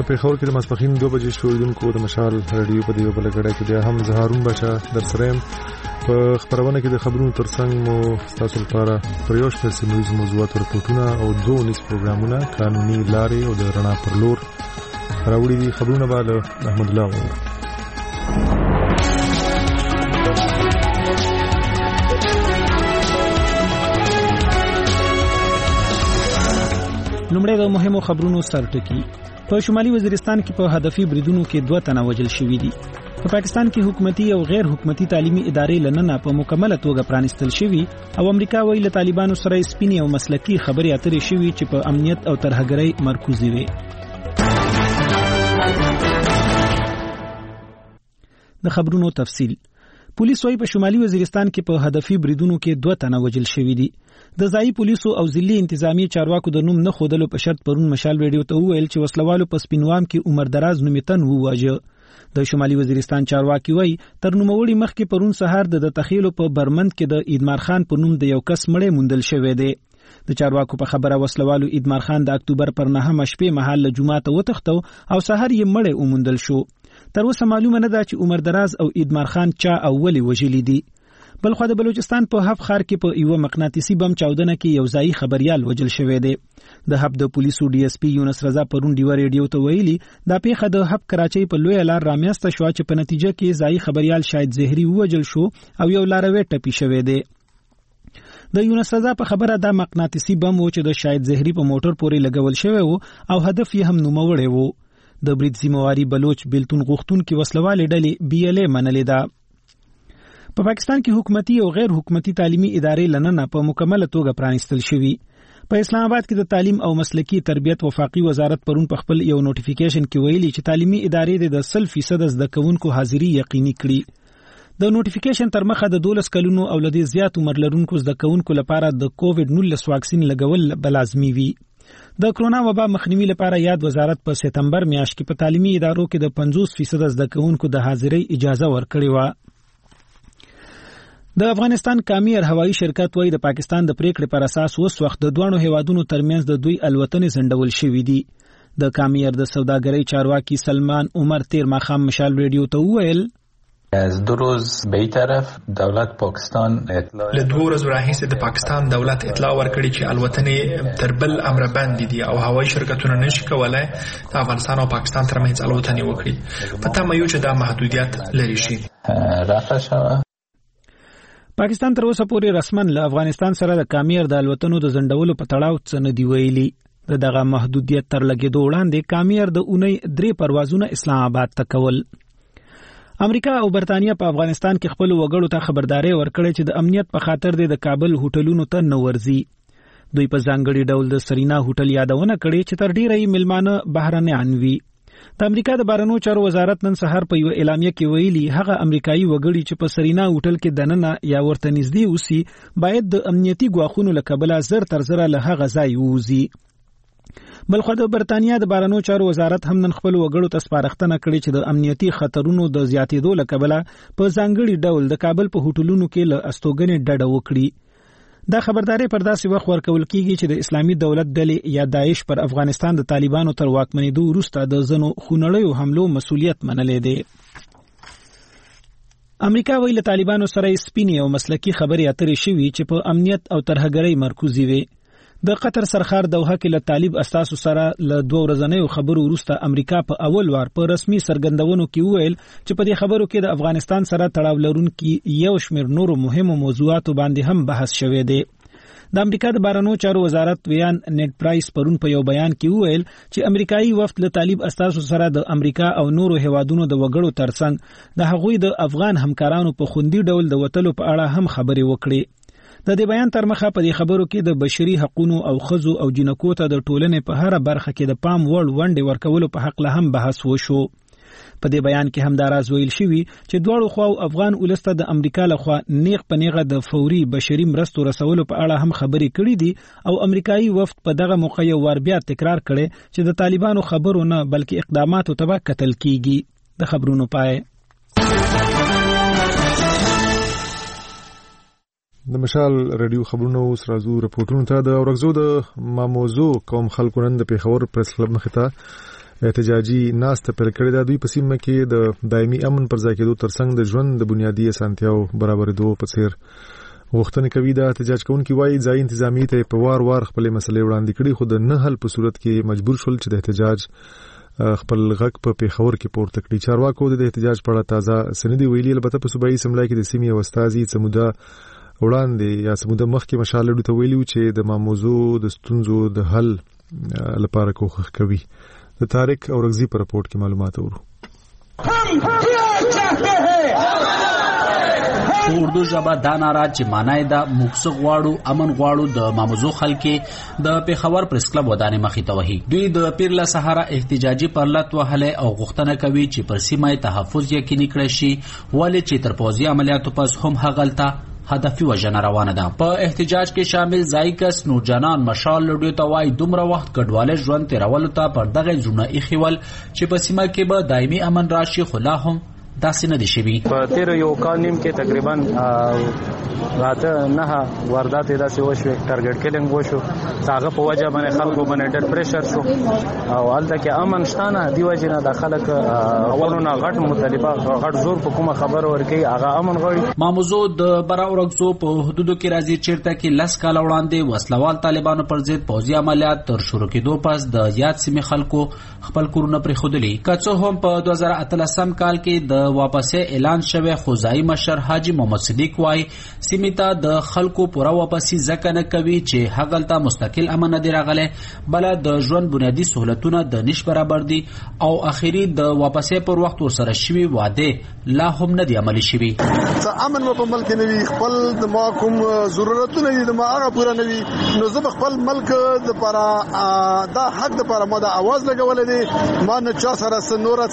په پیښور کې د ماسپښین 2 بجې شویدونکو د مشال رادیو په دیو بل غړای کې بیا هم زهارون بچا در سره په خبرونه کې د خبرونو ترڅنګ مو تاسو لپاره پریوش په سیمویز موضوعات او رپورټونه او 2 نس پروګرامونه قانوني لارې او د رڼا پر لور راوړي دي. خبرونه به احمد الله وو. لومړی د مهمو خبرونو سرټکی. په شمالي وزیرستان کې په هدفي بریدونو کې 2 تنه وژل شوي دي. په پاکستان کې حکومتي او غیر حکومتي تعلیمي ادارې لننه په مکمله توګه پرانستل شوي او امریکا وایي له طالبانو سره سپینې او مسلکي خبرې اترې شوي چې په امنیت او ترهګرۍ مرکوزي وي. د خبرونو تفصیل. پولیس وايي په شمالي وزیرستان کې په هدفي بریدونو کې 2 تنه وژل شوي دي. د ځایي پولیسو او ضلعي انتظامی چارواکو د نوم نه خودلو په شرط پرون مشال رادیو ته وویل چې وسلوالو په سپینوام کې عمر دراز نومیتن وواژه. د شمالي وزیرستان چارواکي وايي تر نوموړي مخکې پرون سهار د تخیلو په برمند کې د ایدمار خان په نوم د یو کس مړی موندل شوی دی. د چارواکو په خبره وسلوالو ایدمار خان د اکتوبر پر 9 شپې مهال له جمعه ته وتښتو او سهار یې مړی وموندل شو. تر اوسه معلومه نه ده چې عمر دراز او ایدمار خان چا اولي وژلي دي. بلخو د بلوچستان په حب ښار کې په یو مقناطیسي بم چاودنه کې یو ځایي خبريال وژل شوی دی. د حب د پولیسو ډي اس پی یونس رضا پرون ډیو ریډیو ته ویلي دا پیښه د حب کراچۍ په لوی لار رامیاسته شو چې په نتیجه کې ځایي خبريال شاید زهري وژل شو او یو لاروي ټپي شوی دی. د یونس رضا په خبره دا مقناطیسي بم و چې د شاید زهري په موټر پورې لګول شوی وو او هدف یې هم نوموړی وو. د برید ذمہواری بلوچ بیلتون غوښتونکو وسلوالې ډلې BLA منلې ده. په پاکستان کې حکومتي او غیر حکومتي تعلیمي ادارې لننه په مکمله توګه پرانستل شوي. په اسلام آباد کې د تعلیم او مسلکي تربیت وفاقي وزارت پرون په خپل یو نوټیفیکیشن کې ویلي چې تعلیمي ادارې د 100% زده کوونکو حاضری یقیني کړي. د نوټیفیکیشن تر مخه د 12 کلونو او لدې زیات عمر لرونکو زده کوونکو لپاره د کووډ-19 واکسین لګول لازمي وي. د کرونا وبا مخنیوي لپاره یاد وزارت په سپتمبر میاشت کې په تعلیمي ادارو کې د 50% زده کوونکو د حاضری اجازه ورکړې و. د افغانستان کامیر هوایی شرکت وايي د پاکستان د پریکړې پر اساس اوس وخت د دوه هیوادونو ترمنځ د دوی الوتنې ځنډول شوې دي. د کامیر د سوداګرۍ چارواکي سلمان عمر تیر ماخام مشال رادیو ته وویل از 2 روز به این طرف دولت پاکستان اطلاع له 2 ورځې راهیسې د پاکستان دولت اطلاع ورکړي چې الوتنې تر بل امر باندې دي او هوایي شرکتونه نشي کولای د افغانستان او پاکستان ترمنځ الوتنې وکړي. په تمه یو چې دا محدودیت لري شي. رافع شوه. پاکستان تر اوسه پورې رسماً له افغانستان سره د کامیر د الوتنو د ځنډولو په تړاو څه نه دی ویلي. دغه محدودیت تر لګېدو وړاندې کامیر د اونۍ 3 پروازونه اسلام آباد ته کول. امریکا او برتانیا په افغانستان کې خپل وګړو ته خبرداري ورکړې چې د امنیت په خاطر د کابل هوټلونو ته نه ورځي. دوی په ځانګړي ډول د سرینا هوټل یادونه کړې چې تر ډیره یې ملمانه بهرنیان وي. د امریکا د بهرنیو چارو وزارت نن سهار په یو اعلامیه کې ویلي هغه امریکایي وګړي چې په سرینا هوټل کې دننه یا ورته نږدې اوسي باید د امنیتي ګواښونو له کبله زر تر زره له هغه ځای ووځي. بلخو د برتانیا د بهرنیو چارو وزارت هم نن خپل وګړو ته سپارښتنه کړې چې د امنیتي خطرونو د زیاتېدو له کبله په ځانګړي ډول د کابل په هوټلونو کې له استوګنې ډډه وکړي. دا خبرداري پر داسې وخت ورکول کیږي چې د اسلامي دولت ډلې یا داعش پر افغانستان د طالبانو تر واکمنېدو وروسته د ځنو خونړیو حملو مسؤلیت منلې دی. امریکا ویل طالبانو سره سپینې او مسلکي خبرې اترې شوي چې په امنیت او ترهګرۍ مرکوزي وي. د قطر سرخار دوحه کې له طالب اساسو سره له 2 ورځنیو خبرو وروسته امریکا په اول وار په رسمي سرګندونو کې ویل چې په دې خبرو کې د افغانستان سره تړاو لرونکي یو شمېر نورو مهمو موضوعاتو باندې هم بحث شوی دی. د امریکا د بهرنیو چارو وزارت ویان نیټ پرایس پرون په یو بیان کې ویل چې امریکایي وفد له طالب اساسو سره د امریکا او نورو هیوادونو د وګړو ترڅنګ د هغوی د افغان همکارانو په خوندي ډول د وټلو په اړه هم خبرې وکړي. د دې بیان تر مخه په دې خبرو کې د بشري حقوقو او ښځو او جنکو ته د ټولنې په هر برخه کې د پام وړ ونډې ورکولو په حق له هم بحث وشو. په دې بیان کې هم دا راز ویل شوی چې دواړو خواو افغان ولسته د امریکا لخوا نیغ په نیغه د فوري بشري مرستو رسولو په اړه هم خبرې کړې دي او امریکایي وفد په دغه موقع یو وار بیا تکرار کړي چې د طالبانو خبرو نه بلکې اقداماتو ته کتل کیږي. د خبرونو پای. د مشال رادیو خبرونو سره زو رپورټونو ته د اورغزو د ماموزو قوم خلکو نن د پیښور پریس کلب مخ ته احتجاجي ناسته پیل کړې ده. دوی په سیمه کې د دایمي امن پر ځای کېدو ترڅنګ د ژوند د بنیادي اسانتیاو برابرېدو په څیر غوښتنې کوي. دا احتجاج کوونکي وایي ځای انتظامی ته په وار خپلې مسلې وړاندې کړي، خو د نه حل په صورت کې مجبور شول چې د احتجاج خپل غږ په پیښور کې پورته کړي. چارواکو د احتجاج په اړه تازه سندې ویلي. البته په صوبایي اسمبلی کې د سیمې یو استازي څه وړاندې یا څه مخکې مشال لړو ته ویلي چې د موضوع د ستونزو د حل لپاره کوښښ کوي. د طارق اورغزي په رپورټ کې معلومات ورو. اردو ژبه دا ناره چې معنی دا موږ غواړو امن غواړو د ماموزو خلکې د پیښور پریس کلب ودانې مخې ته وهي. دوی د پیر له سهاره احتجاجي پرلط وهله او غوښتنه کوي چې پر سیمه تحفظ یقیني کړي شي، ولې چې تر پوځي عملیاتو پس هم هغلته هدفي وژنه روانه ده. په احتجاج کې شامل زایکس نورجانان مشال لډیو ته وایي دومره وخت کډواله ژوند تیرولو ته پر دغه ژوند ایخول چې په سیمه کې به دایمي امن راشي، خو لا هم داسې نه دي شوي. په تیر یو کال نیم کې تقریبا راته 9 واردات داسې وشوي، ټارګټ کیلینګ وشو، هغه په وجه باندې خلکو باندې ډېر پریشر شو او هلته کې امن شته نه، دی وجه نه د خلک اولونه غټ مطالبه غټ زور په کومه خبر ورکوي هغه امن غواړي. ماموزو د برا اورګزو په حدودو کې راځي چیرته کې 10 کال وړاندې وسلوال طالبانو پر ضد پوځي عملیات تر شروع کېدو پس د یاد سیمې خلکو خپل کورونه پرېښودلي. که څه هم په 2018 کال کې د واپسې اعلان شوی، خو ځایي مشر حاجی محمد صدیق وایي سیمې ته د خلکو پوره واپسي ځکه نه کوي چې هغلته مستقل امن نه دی راغلی، بله د ژوند بنیادي سهولتونه د نش برابر دي او اخیری د واپسې پر وخت ورسره شوي وعده لا هم نه دی عملي شوي. امن په ملک نه وي، خپل د ما کوم ضرورتونه دي د ما هغه پوره نه وي، نو زه خپل ملک د لپاره دا حق د لپاره ما د आवाज لګولې دي، ما نه چا سره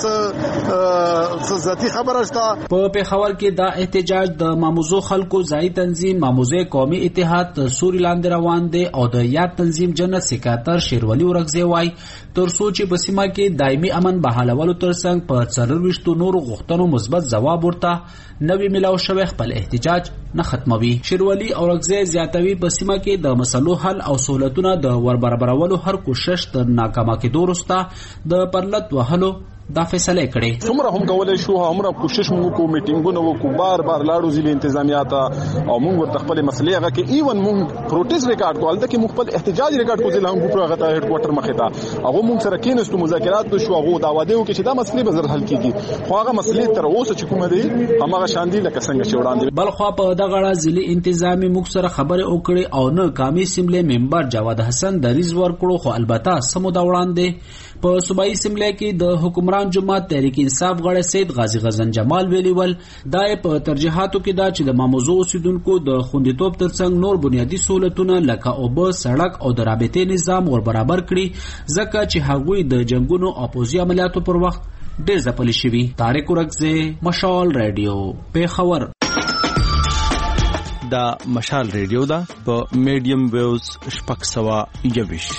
څه ذاتي خبره شته. په پیښور کې دا احتجاج د ماموزو خلکو ځای تنظیم ماموزه قومي اتحاد سوري لاندې روان دي او د یاد تنظیم جنت سکاتر شیرولی اورغزي وای تر سوچ په سیمه کې دایمي امن بحالولو ترڅنګ په 24 نورو غوښتنو مثبت جواب ورته نوی ملاو شوی خپل احتجاج نه ختموي. شیرولی اورغزي زیاتوي په سیمه کې د مسلو حل او سہولتونو د ور برابرولو هر کوشش تر ناکامه کېدو وروسته د پرلط وهلو دا فیصله کړې. څومره هم کولای شو همره کوشش موږ کو، میټینګونه وکړو، بار لاړو ځلې انتظامیات او موږ ورته خپل مسلې هغه کې ایون موږ پروټیست ریکارډ کول د کې خپل احتجاج ریکارډ کوو ځل هم ګروپ هغه ته هډ کوارټر مخې ته هغه موږ سره کېنستو، مذاکرات وشو، هغه دا وعده وکړي چې دا مسلې به زر حل کیږي، خو هغه مسلې تر اوسه چې کومه دي همغه شان دي لکه څنګه چې وړاندې. بل خو په دغه اړه ځلې انتظامی موږ سره خبرې وکړې او نه قومي اسمبلی ممبر جواد حسن دریز ورکړو، خو البته سمو دا وړاندې په صوبایي اسمبلی کې د حکمران جماعت تحریک انصاف غړی سید غازی غزن جمال ویلي ول دا په ترجیحاتو کې دا چې د ماموزو اوسیدونکو د خوندیتوب ترڅنګ نور بنیادی سہولتونه لکه اوبه، سړک او د رابطې نظام ور برابر کړي، ځکه چې هغوی د جنگونو او پوځي عملیاتو پر وخت ډېر ځپلي شوي. طارق اورغزي، مشال رادیو، پیښور. دا مشال رادیو دا په میډیم ویوز 621.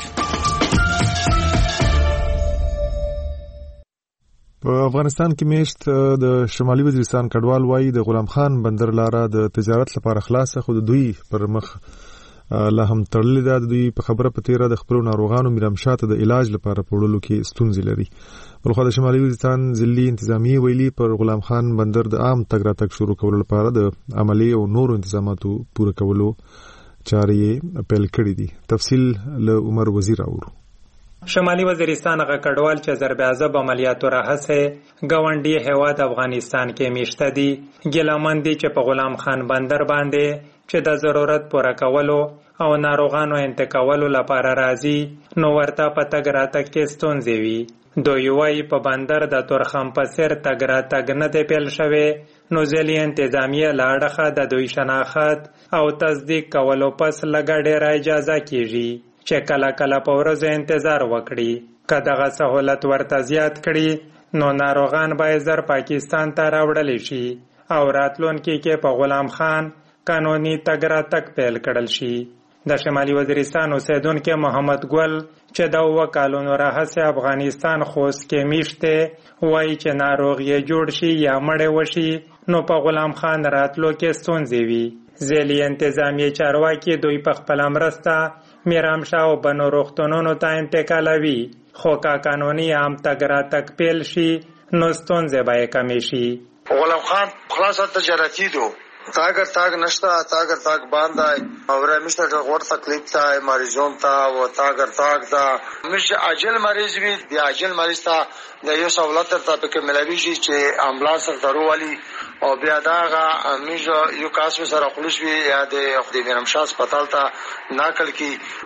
په افغانستان کې میشت د شمالي وزیرستان کډوال وایي د غلام خان بندر لاره د تجارت لپاره خلاصه، خو د دوی پر مخ لا هم تړلې ده. دوی په خبره په تیره د خپلو ناروغانو میرامشاته د علاج لپاره په وړلو کې ستونزې لري. بلخو د شمالي وزیرستان ضلعي انتظامیه ویلي پر غلام خان بندر د عام تګ راتګ شروع کولو لپاره د عملي او نورو انتظاماتو پوره کولو چارې پیل کړې دي. تفصیل له عمر وزیر اورو. شمالي وزیرستان غ کډوال چې ضربعذاب عملیاتو راهسه گاونډي هیواد افغانستان کې میشته دي، ګیلمن دي چې په غلام خان بندر باندې چې د ضرورت پوره کولو او ناروغانو انتقالولو لپاره راځي، نو ورته په تګ راتګ کې ستونزې وي. دوی وايي په بندر د تورخم په سر تګ راتګ نه دی پیل شوی، نو ځلې انتظامیه لاړخه د دوی شناخت او تصدیق کولو پس لږه ډېره اجازه کیږي چې کله کله په ورځ انتظار وکړي. که دغه سهولت ورته زیات کړي نو ناروغان باید زر پاکستان ته راوړل شي او راتلونکي کې په غلام خان قانوني تګ راتګ پیل کړل شي. د شمالي وزیرستان اوسیدونکي محمد ګل چې د 2 کالونو راهسې افغانستان خوست کې میشته وایي چې ناروغ یې جوړ شي یا مړ وشي نو په غلام خان راتلو کې ستونزې وي. ځلې انتظامیه چارواکي دوی په خپله مرسته میرامشاه او بنو روغتونونو ته انتقالوي، خو که قانوني عام تګ راتګ پیل شي نو ستونزې به یې کمې شي. غلام خان خلاصه تجارتی دو تاگر تاگ نشتا تاگر تاگ باندھ ہے اور مشتر غور تکلیف تھا مریضوں تھا وہ تاگر تاگ تھا مش عاجل مریض بھی بیا عاجل مریض تھا د یو سہولت ته پکې ملوي شي چې امبولانس درو والی او بیا داغه مش یو کاس سره خلوص وی یا د میرمشاه هسپتال ته ناقل کی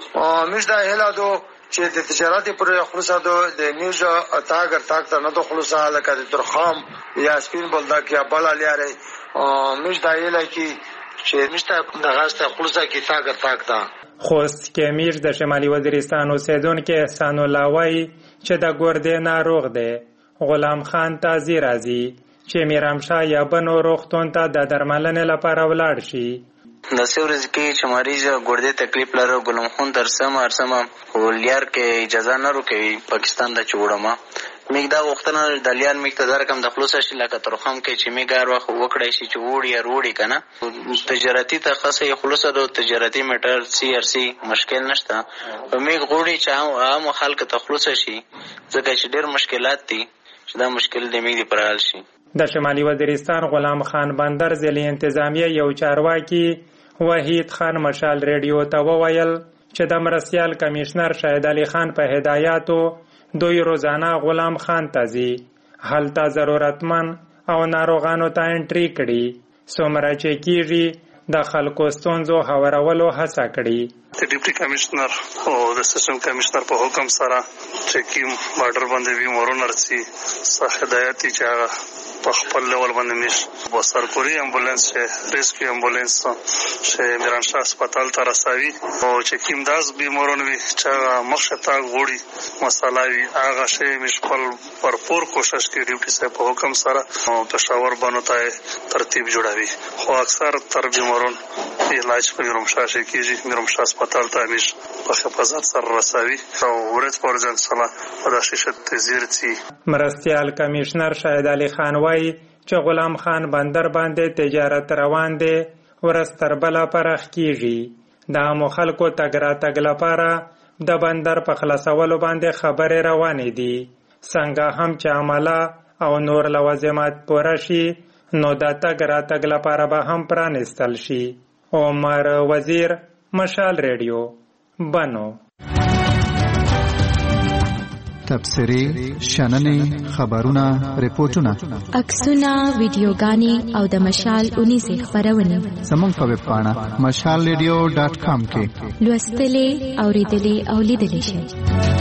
مش دا هلا دو چې د تجارت پر خلاصه دو د نیوز تاگر تاگ ته نه دو خلاصه لکه د درخام یا سپین بلدا کې بل الیاره مش دا هلا کی چې مشته د غاسته خلاصه کې تاگر تاگ دا خوست کې میر د شمالي وزیرستان اوسیدونکو احسان الله وایي چې د ګردې ناروغ دی. غلام خان تازي راځي چې میرامشاه یا بنو روغتون ته د درملنې لپاره ولاړ شي. د سورز کې چې مریض ګردې تکلیف لري غلام خان درسم ارسم ولیار کې اجازه نه ورکوي پاکستان د چوړما میګدا وختونه د لیان مقدار کم د خلاص شي لکه ترخم کې چې میګار واخ وکړای شي چې وړي یا وړي کنه تجارتی تخصصي خلاص د تجارتی میټر سی ار سی مشکل نشته میګ غوړي چې عام خلک ته خلاص شي ځکه چې ډېر مشکلات دي چې دا مشکل د میګ پر حل شي. د شمالي وزیرستان غلام خان بندر ضلع انتظامیه یو چارواکي وحید خان مشال ریډیو ته وویل چې د مرستیال کمشنر شاهد علي خان په هدایاتو دوی روزانه غلام خان ته ځي هلته ضرورتمن او ناروغانو ته انټري کړي څومره چې کیږي د خلکو ستونزو هوارولو هڅه کړي. د ډیپټي کمشنر او د سیسټم کمشنر په حکم سره چې کوم بارډر باندې وی مورونر سي صح هدایت چې هغه په خپل لول باندې مش وسرکوري امبولانس ریسکیو امبولانس چې میرانشاه هسپتال ته رسوي او چې کوم داس بیمارون وي چې مخشتا غوړي مسالوي هغه شی مش خپل پرپور کوشش کوي ډیپټي صاحب په حکم سره او پېښور باندې ته ترتیب جوړوي خو اکثر تر بیمارون علاج په میرانشاه شي کیږي میرانشاه هسپتال ته مش په حفاظت سره رسوي او ورځ پر ځان سره په داسې تزیر سي. مرستیال کمشنر شاهد علي خان وایي چې غلام خان بندر باندې تجارت روان دی ورستر بلا پرخ کیږي د عامو خلکو تګ راتګ لپاره د بندر په خلاصولو باندې خبرې روانې دي څنګه هم چې عمله او نور لوازمات پوره شي نو د تګ راتګ لپاره به هم پرانستل شي. عمر وزیر مشال ریډیو بنو. تبصرې شننې خبرونه ریپورتونه عکسونه ویډیوګانې او د مشال 19 خبرونه زموږ په ویب پاڼه mashalradio.com کې لوستلې اوریدلې او لیدلې شئ.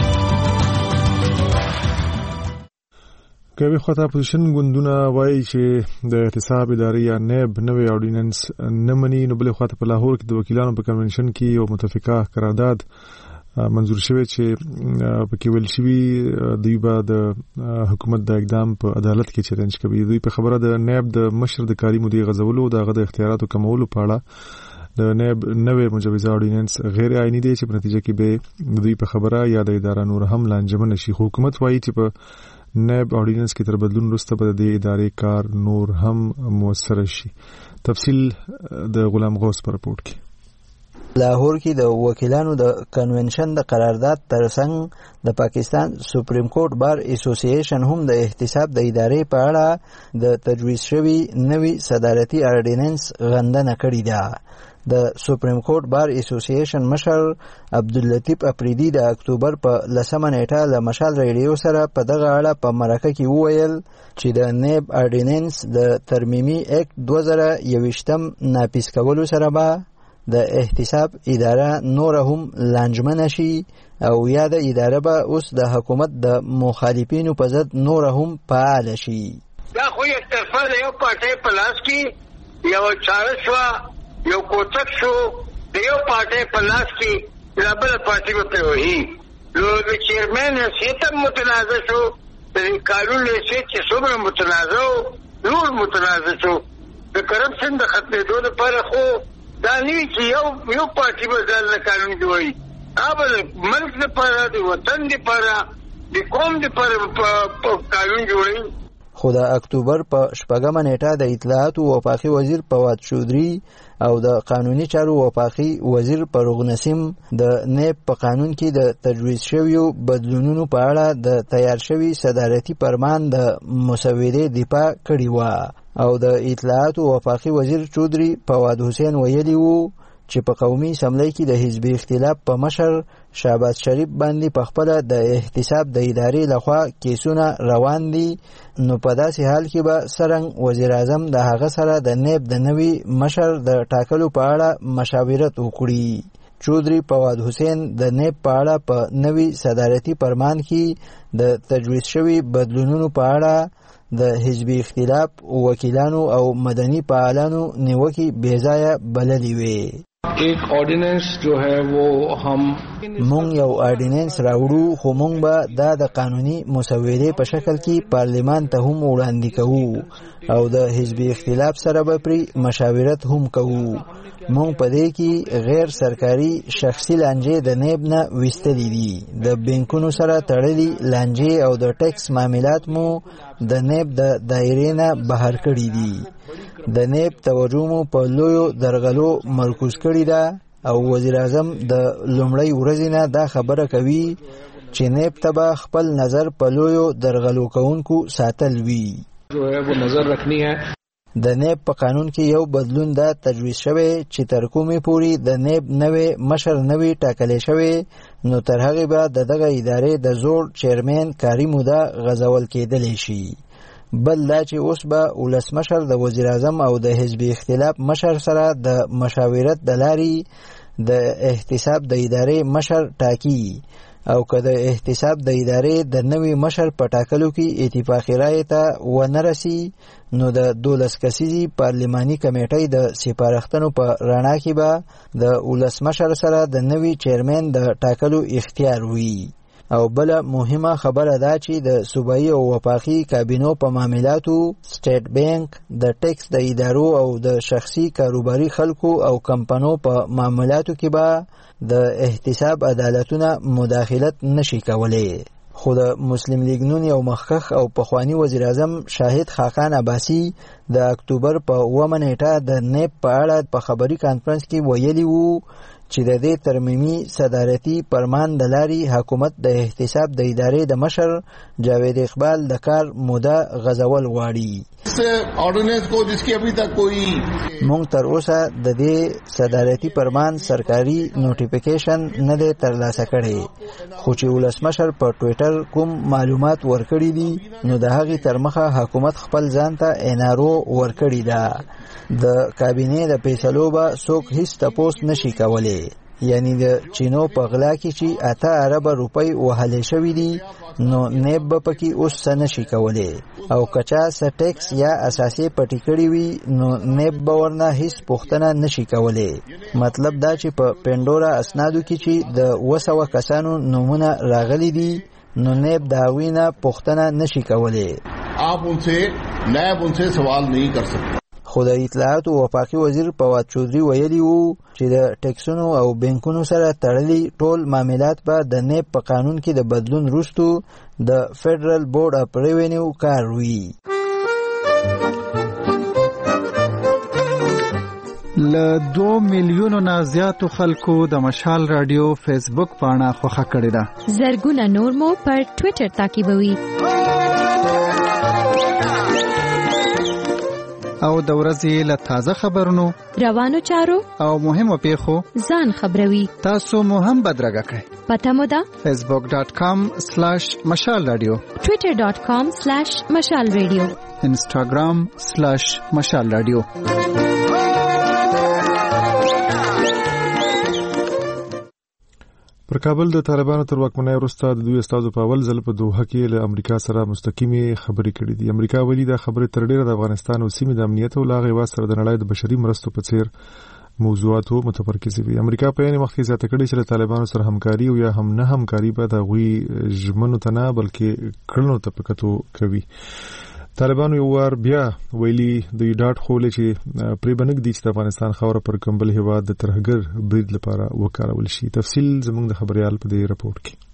کوي خطا پوزیشن ګوندونه وایي چې د احتساب ادارې یا نیب نوې اورډیننس نه مني نو بل خطا په لاهور کې د وکیلانو په کنونشن کې یو متفقه قرارداد منظور شوی چې پکې ویل شوی دوی به د حکومت د اقدام په عدالت کې چیلنج کوي. دوی په خبره د نیب د مشر د کاري مدیر غزولو دغه د اختیاراتو کمولو په اړه د نیب نوې مجوزه اورډیننس غیر آئینی دی چې په نتیجه کې به دوی په خبره یا د اداره نور هم لانجمن شي. حکومت وایي چې په نیب اورډیننس کې تر بدلون وروسته به د ادارې کار نور هم موثر شي. تفصیل د غلام غوث په رپورت کې. لاهور کې د وکیلانو د کنونشن د قرارداد ترڅنګ د پاکستان سپریم کورټ بار اسوسییشن هم د احتساب د ادارې په اړه د تجویز شوی نوی صدارتي اورډیننس غندنه کړې ده. د سپریم کورټ بار اسوسییشن مشر عبداللطیف افریدی د اکتوبر په 10 نیټه له مشال ریډیو سره په دغه اړه په مرکه کې وویل چې د نیب اورډیننس د ترمیمي اکټ 2021 ناپیس کولو سره به د احتساب اداره نور هم لانجمن شي او یا د اداره به اوس د حکومت د مخالفینو په ضد نور هم فعال شي. دا خو یو طرفه د یو پارټي په لاس کې یو چاره شو یو کوڅک شو د یو پارټي په لاس کې د بل پارټي په وهي نو د چیرمن سیستم متنازع شو د قانون له چې څومره متنازع نور متنازع شو د کرپشن د ختمېدو لپاره خو دا نه چې یو پارټي به ځل قانون جوړي هغه ملک لپاره د وطن لپاره د قوم لپاره قانون جوړي. خو د اکتوبر په 4 نیټه د اطلاعات او وفاقي وزیر فواد چودري او د قانوني چارو وفاقي وزیر فاروق نسیم د نیب په قانون کې د تجویز شویو بدلونونو په اړه د تیار شوی صدارتي فرمان د مسودې دفاع کړې و او د اطلاعات او وفاقي وزیر چودري فواد حسین ویلي وو چې په قومي اسمبلی کې د حزب اختلاف په مشر شهباز شریف باندې په خپل د احتساب د ادارې لخوا کیسونه روان دي، نو په داسې حال کې به څرنګه وزیر اعظم د هغه سره د نیب د نوي مشر د ټاکلو په اړه مشاورت وکړي. چودري فواد حسین د نیب په اړه په نوي صدارتي فرمان کې د تجویز شوی بدلونونو په اړه د حزب اختلاف وکیلانو او مدني فعالانو نیوکې بېځایه بللې وې. एक ऑर्डिनेंस जो है वो हम مونږ یو آرډیننس راوړو خو مونږ به دا د قانوني مسودې په شکل کې پارلیمان ته هم وړاندې کوو او د حزب اختلاف سره به پرې مشاورت هم کوو. مونږ په دې کې غیر سرکاري شخصي لانجې د نیب نه وستلې دي، د بانکونو سره تړلي لانجې او د ټیکس معاملات مو د نیب د دایرې نه بهر کړي دي. د نیب توجه مو په لویو درغلو مرکوز کړی ده او وزیر اعظم د لومړی ورځې نه دا خبره کوي چې نیب ته به خپل نظر په لویو درغلو کوونکو ساتل وي. جو ہے وہ نظر رکھنی ہے. د نیب په قانون کې یو بدلون دا تجویز شوی چې تر کومې پورې د نیب نوې مشر نوې ټاکلې شوی نو تر هغې به دغه ادارې د زوړ چیرمن کاري موده غځول کېدلی شي. بل دا چې اوس به ولسمشر د وزیر اعظم او د حزب اختلاف مشر سره د مشاورت د لارې د احتساب د ادارې مشر ټاکي او که د احتساب د ادارې د نوي مشر په ټاکلو کې اتفاقي رایې ته ونه رسي نو د 12 کسیزې پارلماني کمیټې د سپارښتنو په رڼا کې به د ولسمشر سره د نوي چیرمن د ټاکلو اختیار وي. او بل مهمه خبره دا چې د صوبایي او وفاقي کابینو په معاملاتو سټیټ بانک د ټیکس د ادارو او د شخصي کاروباري خلکو او کمپنو په معاملاتو کې به د احتساب عدالتونه مداخلت نشي کولای. خو د مسلم لیگ نون یو مخکخ او پخوانی وزیر اعظم شاهد خاقان عباسی د اکتوبر په 9 نیټه د نیب په اړه په خبري کانفرنس کې ویلي وو چې د دې ترمیمي صدارتي فرمان د لارې حکومت د احتساب د ادارې د مشر جاوید اقبال د کار موده غځول غواړي. مونږ تر اوسه د دې صدارتي فرمان سرکاري نوټیفیکیشن نه دی ترلاسه کړی، خو چې ولسمشر په ټویټر کوم معلومات ورکړي دي نو د هغې تر مخه حکومت خپل ځان ته انارو ورکړي ده. د کابینې د فیصلو به څوک هیڅ تپوس نشي کولی. یعنی د چینو په غلا کې چې 8 ارب روپۍ وهلې شوې دي نو نیب به پکې اوس څه نشي کولی او کچا څه ټیکس یا اساسي پټې کړې وي نو نیب به ورنه هیڅ پوښتنه نشي کولی. مطلب دا چې په پینډورا اسنادو کې چې د 200 کسانو نومونه راغلي دي نو نیب د هغوی نه پوښتنه نشي کولی. آپ نیب ان سے سوال نہیں کر سکتے. خو د اطلاعات او وفاقي وزیر فواد چودري ویلي وو چې د ټیکسونو او بانکونو سره تړلي ټول معاملات به د نیب په قانون کې د بدلون وروسته د فدرال بورډ اف ریوینیو کار وي. له 2 میلیونو نه زیاتو خلکو د مشال رادیو فیسبوک پاڼه خوښه کړې ده. زرګونه نور مو پر ټوئیټر تعقیبوي او د ورځې له تازه خبرونو روانو چارو او مهمو پیښو ځان خبروي. تاسو مو هم بدرګه کړئ. پته مو ده facebook.com/مشال رادیو، twitter.com/مشال رادیو، instagram/مشال رادیو. پر کابل د طالبانو تر واکمنۍ وروسته د دوی استازو په اول ځل په دوحه کې له امریکا سره مستقیمي خبرې کړې دي. امریکا ویلي دا خبرې تر ډیره د افغانستان او سیمې د امنیت او لا غوښ سره د نړۍ د بشري مرستو په څیر موضوعاتو متمرکزه وي. امریکا په یانې وخت کې زیاته کړې چې له طالبانو سره همکاري او یا هم نه همکاري به د غوي ژمنو ته نه بلکې کړنو ته پکتو کوي. طالبانو یو وار بیا ویلي د ډاټ خولې چې پرې بنګ دي چې د افغانستان خاوره پر کمبل هیواد د ترهګر برید لپاره وکارول شي. تفصیل زموږ د خبريال په دې راپورټ کې.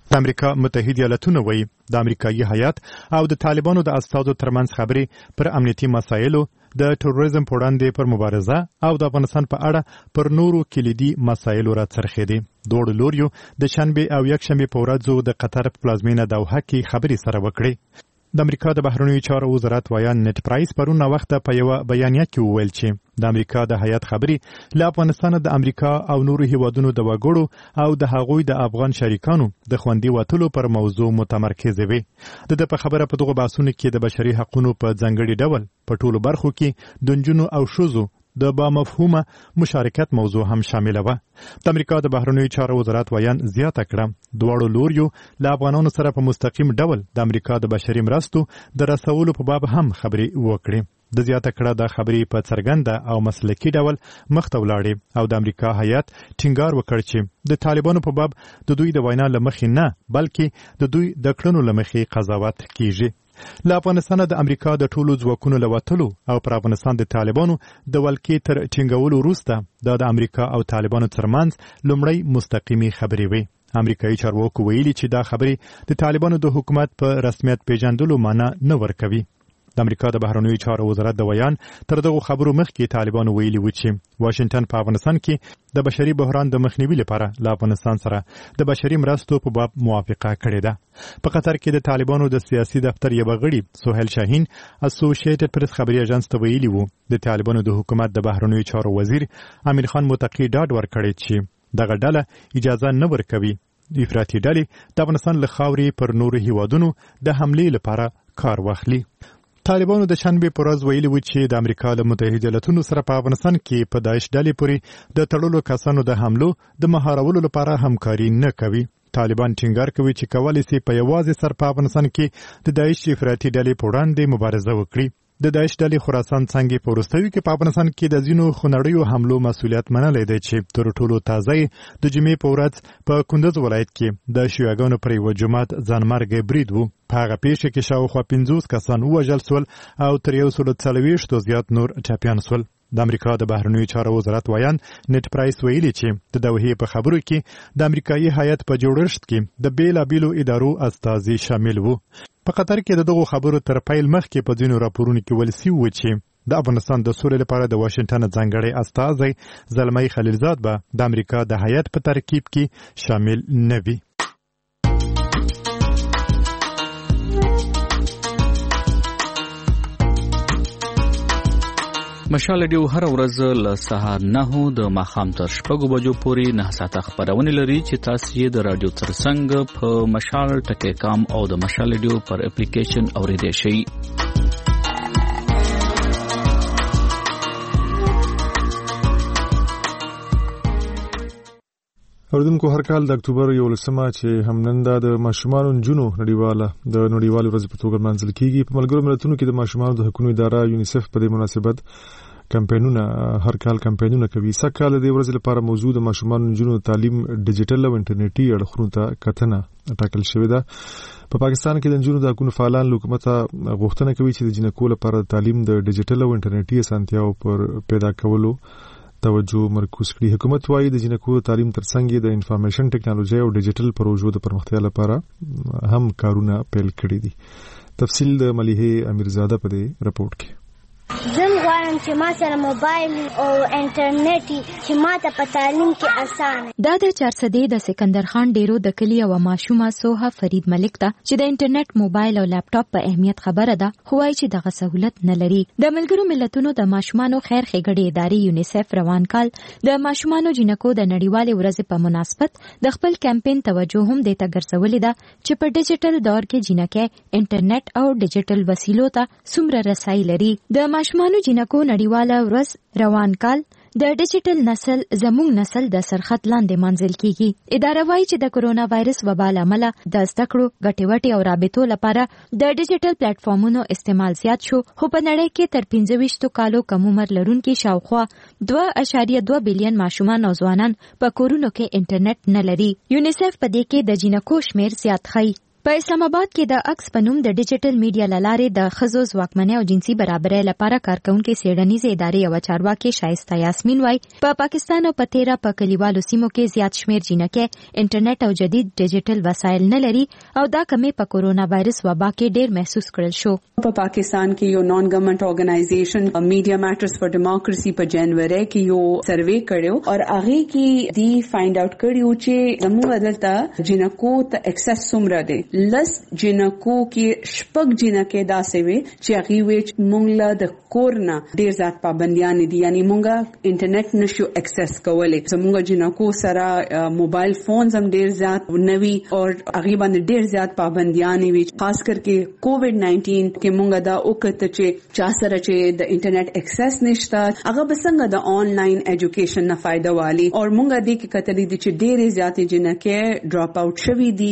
د امریکا متحده ایالاتونه وایي د امریکایي هیات او د طالبانو د استازو ترمنځ خبرې پر امنیتي مسایلو، د تروریزم په وړاندې پر مبارزه او د افغانستان په اړه پر نورو کلیدي مسایلو راڅرخېدې. دواړو لوریو د شنبې او یکشنبې په ورځو د قطر په پلازمینه دوحه کې خبرې سره وکړې. د امریکا د بهرنیو چارو وزارت ویان نت پرایس پرون وخت په یو بیانیه کې وویل چې د امریکا د هیات خبرې له افغانستان د امریکا او نورو هیوادونو د وګړو او د هغوی د افغان شریکانو د خوندي وتلو پر موضوع متمرکز وي. د په خبره په دغه بحثونو کې د بشري حقوقو په ځانګړي ډول په ټولو برخو کې د نجونو او ښځو د با مفهومه مشارکت موضوع هم شامل و. د امریکا د بهرنیو چارو وزارت ویان زیاته کړه دواړو لوریو له افغانانو سره په مستقیم ډول د امریکا د بشري مرستو د رسولو په باب هم خبرې وکړي. د زیاته کړه د خبرې په څرګنده او مسلکي ډول مخته ولاړې او د امریکا هیات ټینګار وکړ چې د طالبانو په باب د دوی د وینا لمخې نه بلکې د دوی د کړنو لمخې قضاوت کیږي. له افغانستان د امریکا د ټولو ځواکونو له وتلو او پر افغانستان د طالبانو د ولکې تر ټینګولو وروسته د امریکا او طالبانو ترمنځ لومړی مستقیمي خبرې وي. امریکایي چارواکو ویلي چې دا خبرې د طالبانو د حکومت په رسمیت پیژندلو معنی نه ورکوي. د امریکا د بهرنیو چارو وزارت د ویان تر دغه خبرو مخکې طالبانو ویلي و چې واشنگټن په افغانستان کې د بشري بحران د مخنیوي لپاره له افغانستان سره د بشري مرستو په باب موافقه کړې ده. په قطر کې د طالبانو د سیاسي دفتر یو غړي سهیل شاهین اسوسییټډ پریس خبري اژانس ته ویلي وو د طالبانو د حکومت د بهرنیو چارو وزیر امیر خان متقی ډاډ ورکړی چې دغه ډله اجازه نه ورکوي افراطي ډلې د افغانستان له خاورې پر نورو هیوادونو د حملې لپاره کار واخلي. طالبانو د شنبې په ورځ ویلي و چې د امریکا له متحده ایالاتونو سره په افغانستان کې په داعش ډلې پورې د تړلو کسانو د حملو د مهارولو لپاره همکاري نه کوي. طالبان ټینګار کوي چې کولی شي په یوازې سر په افغانستان کې د داعش افراطي ډلې په وړاندې مبارزه وکړي. د داعش ډلې خراسان څنګه په وروستیو کې په افغانستان کې د ځینو خونړیو حملو مسؤلیت منلی دی چې تر ټولو تازه د جمعې په ورځ په کندوز ولایت کې د شیعاګانو پر یو جماعت ځانمرګی برید و. په هغه پیښه کې شاوخوا 50 کسان ووژل سول او تر 140 زیات نور ټپیان سول. د امریکا د بهرنیو چارو وزارت ویان نت پرایس ویلي چې د دوحې په خبرو کې د امریکایي هیات په جوړښت کې د بیلابیلو ادارو استازي شامل وو. په قطر کې د دغو خبرو تر پیل مخکې په ځینو راپورونو کې ویل شوي و چې د افغانستان د سولې لپاره د واشنگټن ځانګړی استازی زلمی خلیلزاد به د امریکا د هیات په ترکیب کې شامل نه وي. مشال ډیو هر ورځ له سهار 9 د ماښام تر 6 بجو پورې 9 ساعته خبرونه لري چې تاسو یې د رادیو ترڅنګ په مشال ټکی کام او د مشال ډیو پر اپلیکیشن اوریدئ شئ. اوردونکو هر کال د اکتوبر 11 چې همننده د ماشومانو نجونو نړیواله ورځ په توګه منځل کیږي. په ملګرو ملتونو کې د ماشومانو د حقوقو اداره یونیسف په دې مناسبت کمپاینونه هر کال کمپاینونه کوي. سکهال د ورځې لپاره موضوع د ماشومانو نجونو تعلیم ډیجیټل او انټرنیټي اړخونو ته کتنه ټاکل شوې ده. په پاکستان کې د نجونو د حقوقو فعالان حکومت غوښتنه کوي چې د جنکو لپاره تعلیم د ډیجیټل او انټرنیټي اسانتیاو پر پیدا کولو توجه مرکوز کړي. حکومت وايي د جنکو تعلیم ترڅنګ د انفارمیشن ټیکنالوژي او ډیجیټل پروژو د پرمختیا لپاره هم کارونه پیل کړي دي. تفصیل د ملیحه امیرزاده په دې رپورت کې. زم غواړم چې ما سره موبایل او انټرنیټ چې ما ته په تعلیم کې اسانه. دا د 400 د سکندر خان ډیرو د کلی او ماشومه سوها فرید ملک ته چې د انټرنیټ موبایل او لپټاپ په اهمیت خبره ده، خو وايي چې دغه سہولت نه لري. د ملګرو ملتونو د ماشومانو خیر ښېګړې ادارې یونیسف روان کال د ماشومانو جنکو د نړیوالې ورځې په مناسبت د خپل کمپاین توجه هم دې ته ګرځولې ده چې په ډیجیټل دور کې جنکه انټرنیټ او ډیجیټل وسیلو ته څومره رسای لري. د ماشومانو جنکو نړیواله ورځ روان کال د ډیجیټل نسل زموږ نسل د سرخط لاندې منځل کیږي. اداره وايي چې د کورونا وایرس وبا له امله د زده کړو ګټوټي او رابطو لپاره د ډیجیټل پلیټفارمونو استعمال زیات شو، خو په نړۍ کې تر 25 کالو کم عمر لرونکي شاوخوا 2.2 بلین ماشومان او ځوانان په کورونو کې انټرنیټ نه لري. یونیسف په دې کې د جنکو شمیر زیات ښيي. په اسلام آباد کې د عکس پنوم د ډیجیټل میډیا لارې د ښځو ځواکمنۍ او جنسي برابرۍ لپاره کارکونکو څېړنیزې ادارې یو چارواکي شایسته یاسمین وایي په پاکستان او په تیره په کلیوالو سیمو کې زیات شمیر جنکې انټرنیټ او جدید ډیجیټل وسایل نه لري او دا کمی په کورونا وایرس وبا کې ډیر محسوس کړل شو. په پاکستان کې یو نان ګورنمنت ارګنایزیشن میډیا میټرز فار ډیموکراسي په جنوري کې یو سروې کړو او هغه کې دی فایند اوټ کړیو چې زموږ دلته جنکو ته ایکسس څومره دی. لس جنکو کې شپږ جنکې داسې وي چې هغه وی مونږ له د کورنا ډیر زیات پابندیان دي، یعنی مونږه انټرنیټ نشو ایکسس کولای. زموږ جنکو سره موبایل فونز هم ډیر زیات نوي او هغه باندې ډیر زیات پابندیان وي، خاص کرکه کووډ 19 کې مونږه دا وکړه چې چا سره چې د انټرنیټ ایکسس نشته هغه بسنګ د آنلاین ایجوکیشن نه فائدہ والی او مونږه دې کې کتلې دي چې ډیر زیات جنکې ډراپ آوټ شوي دي.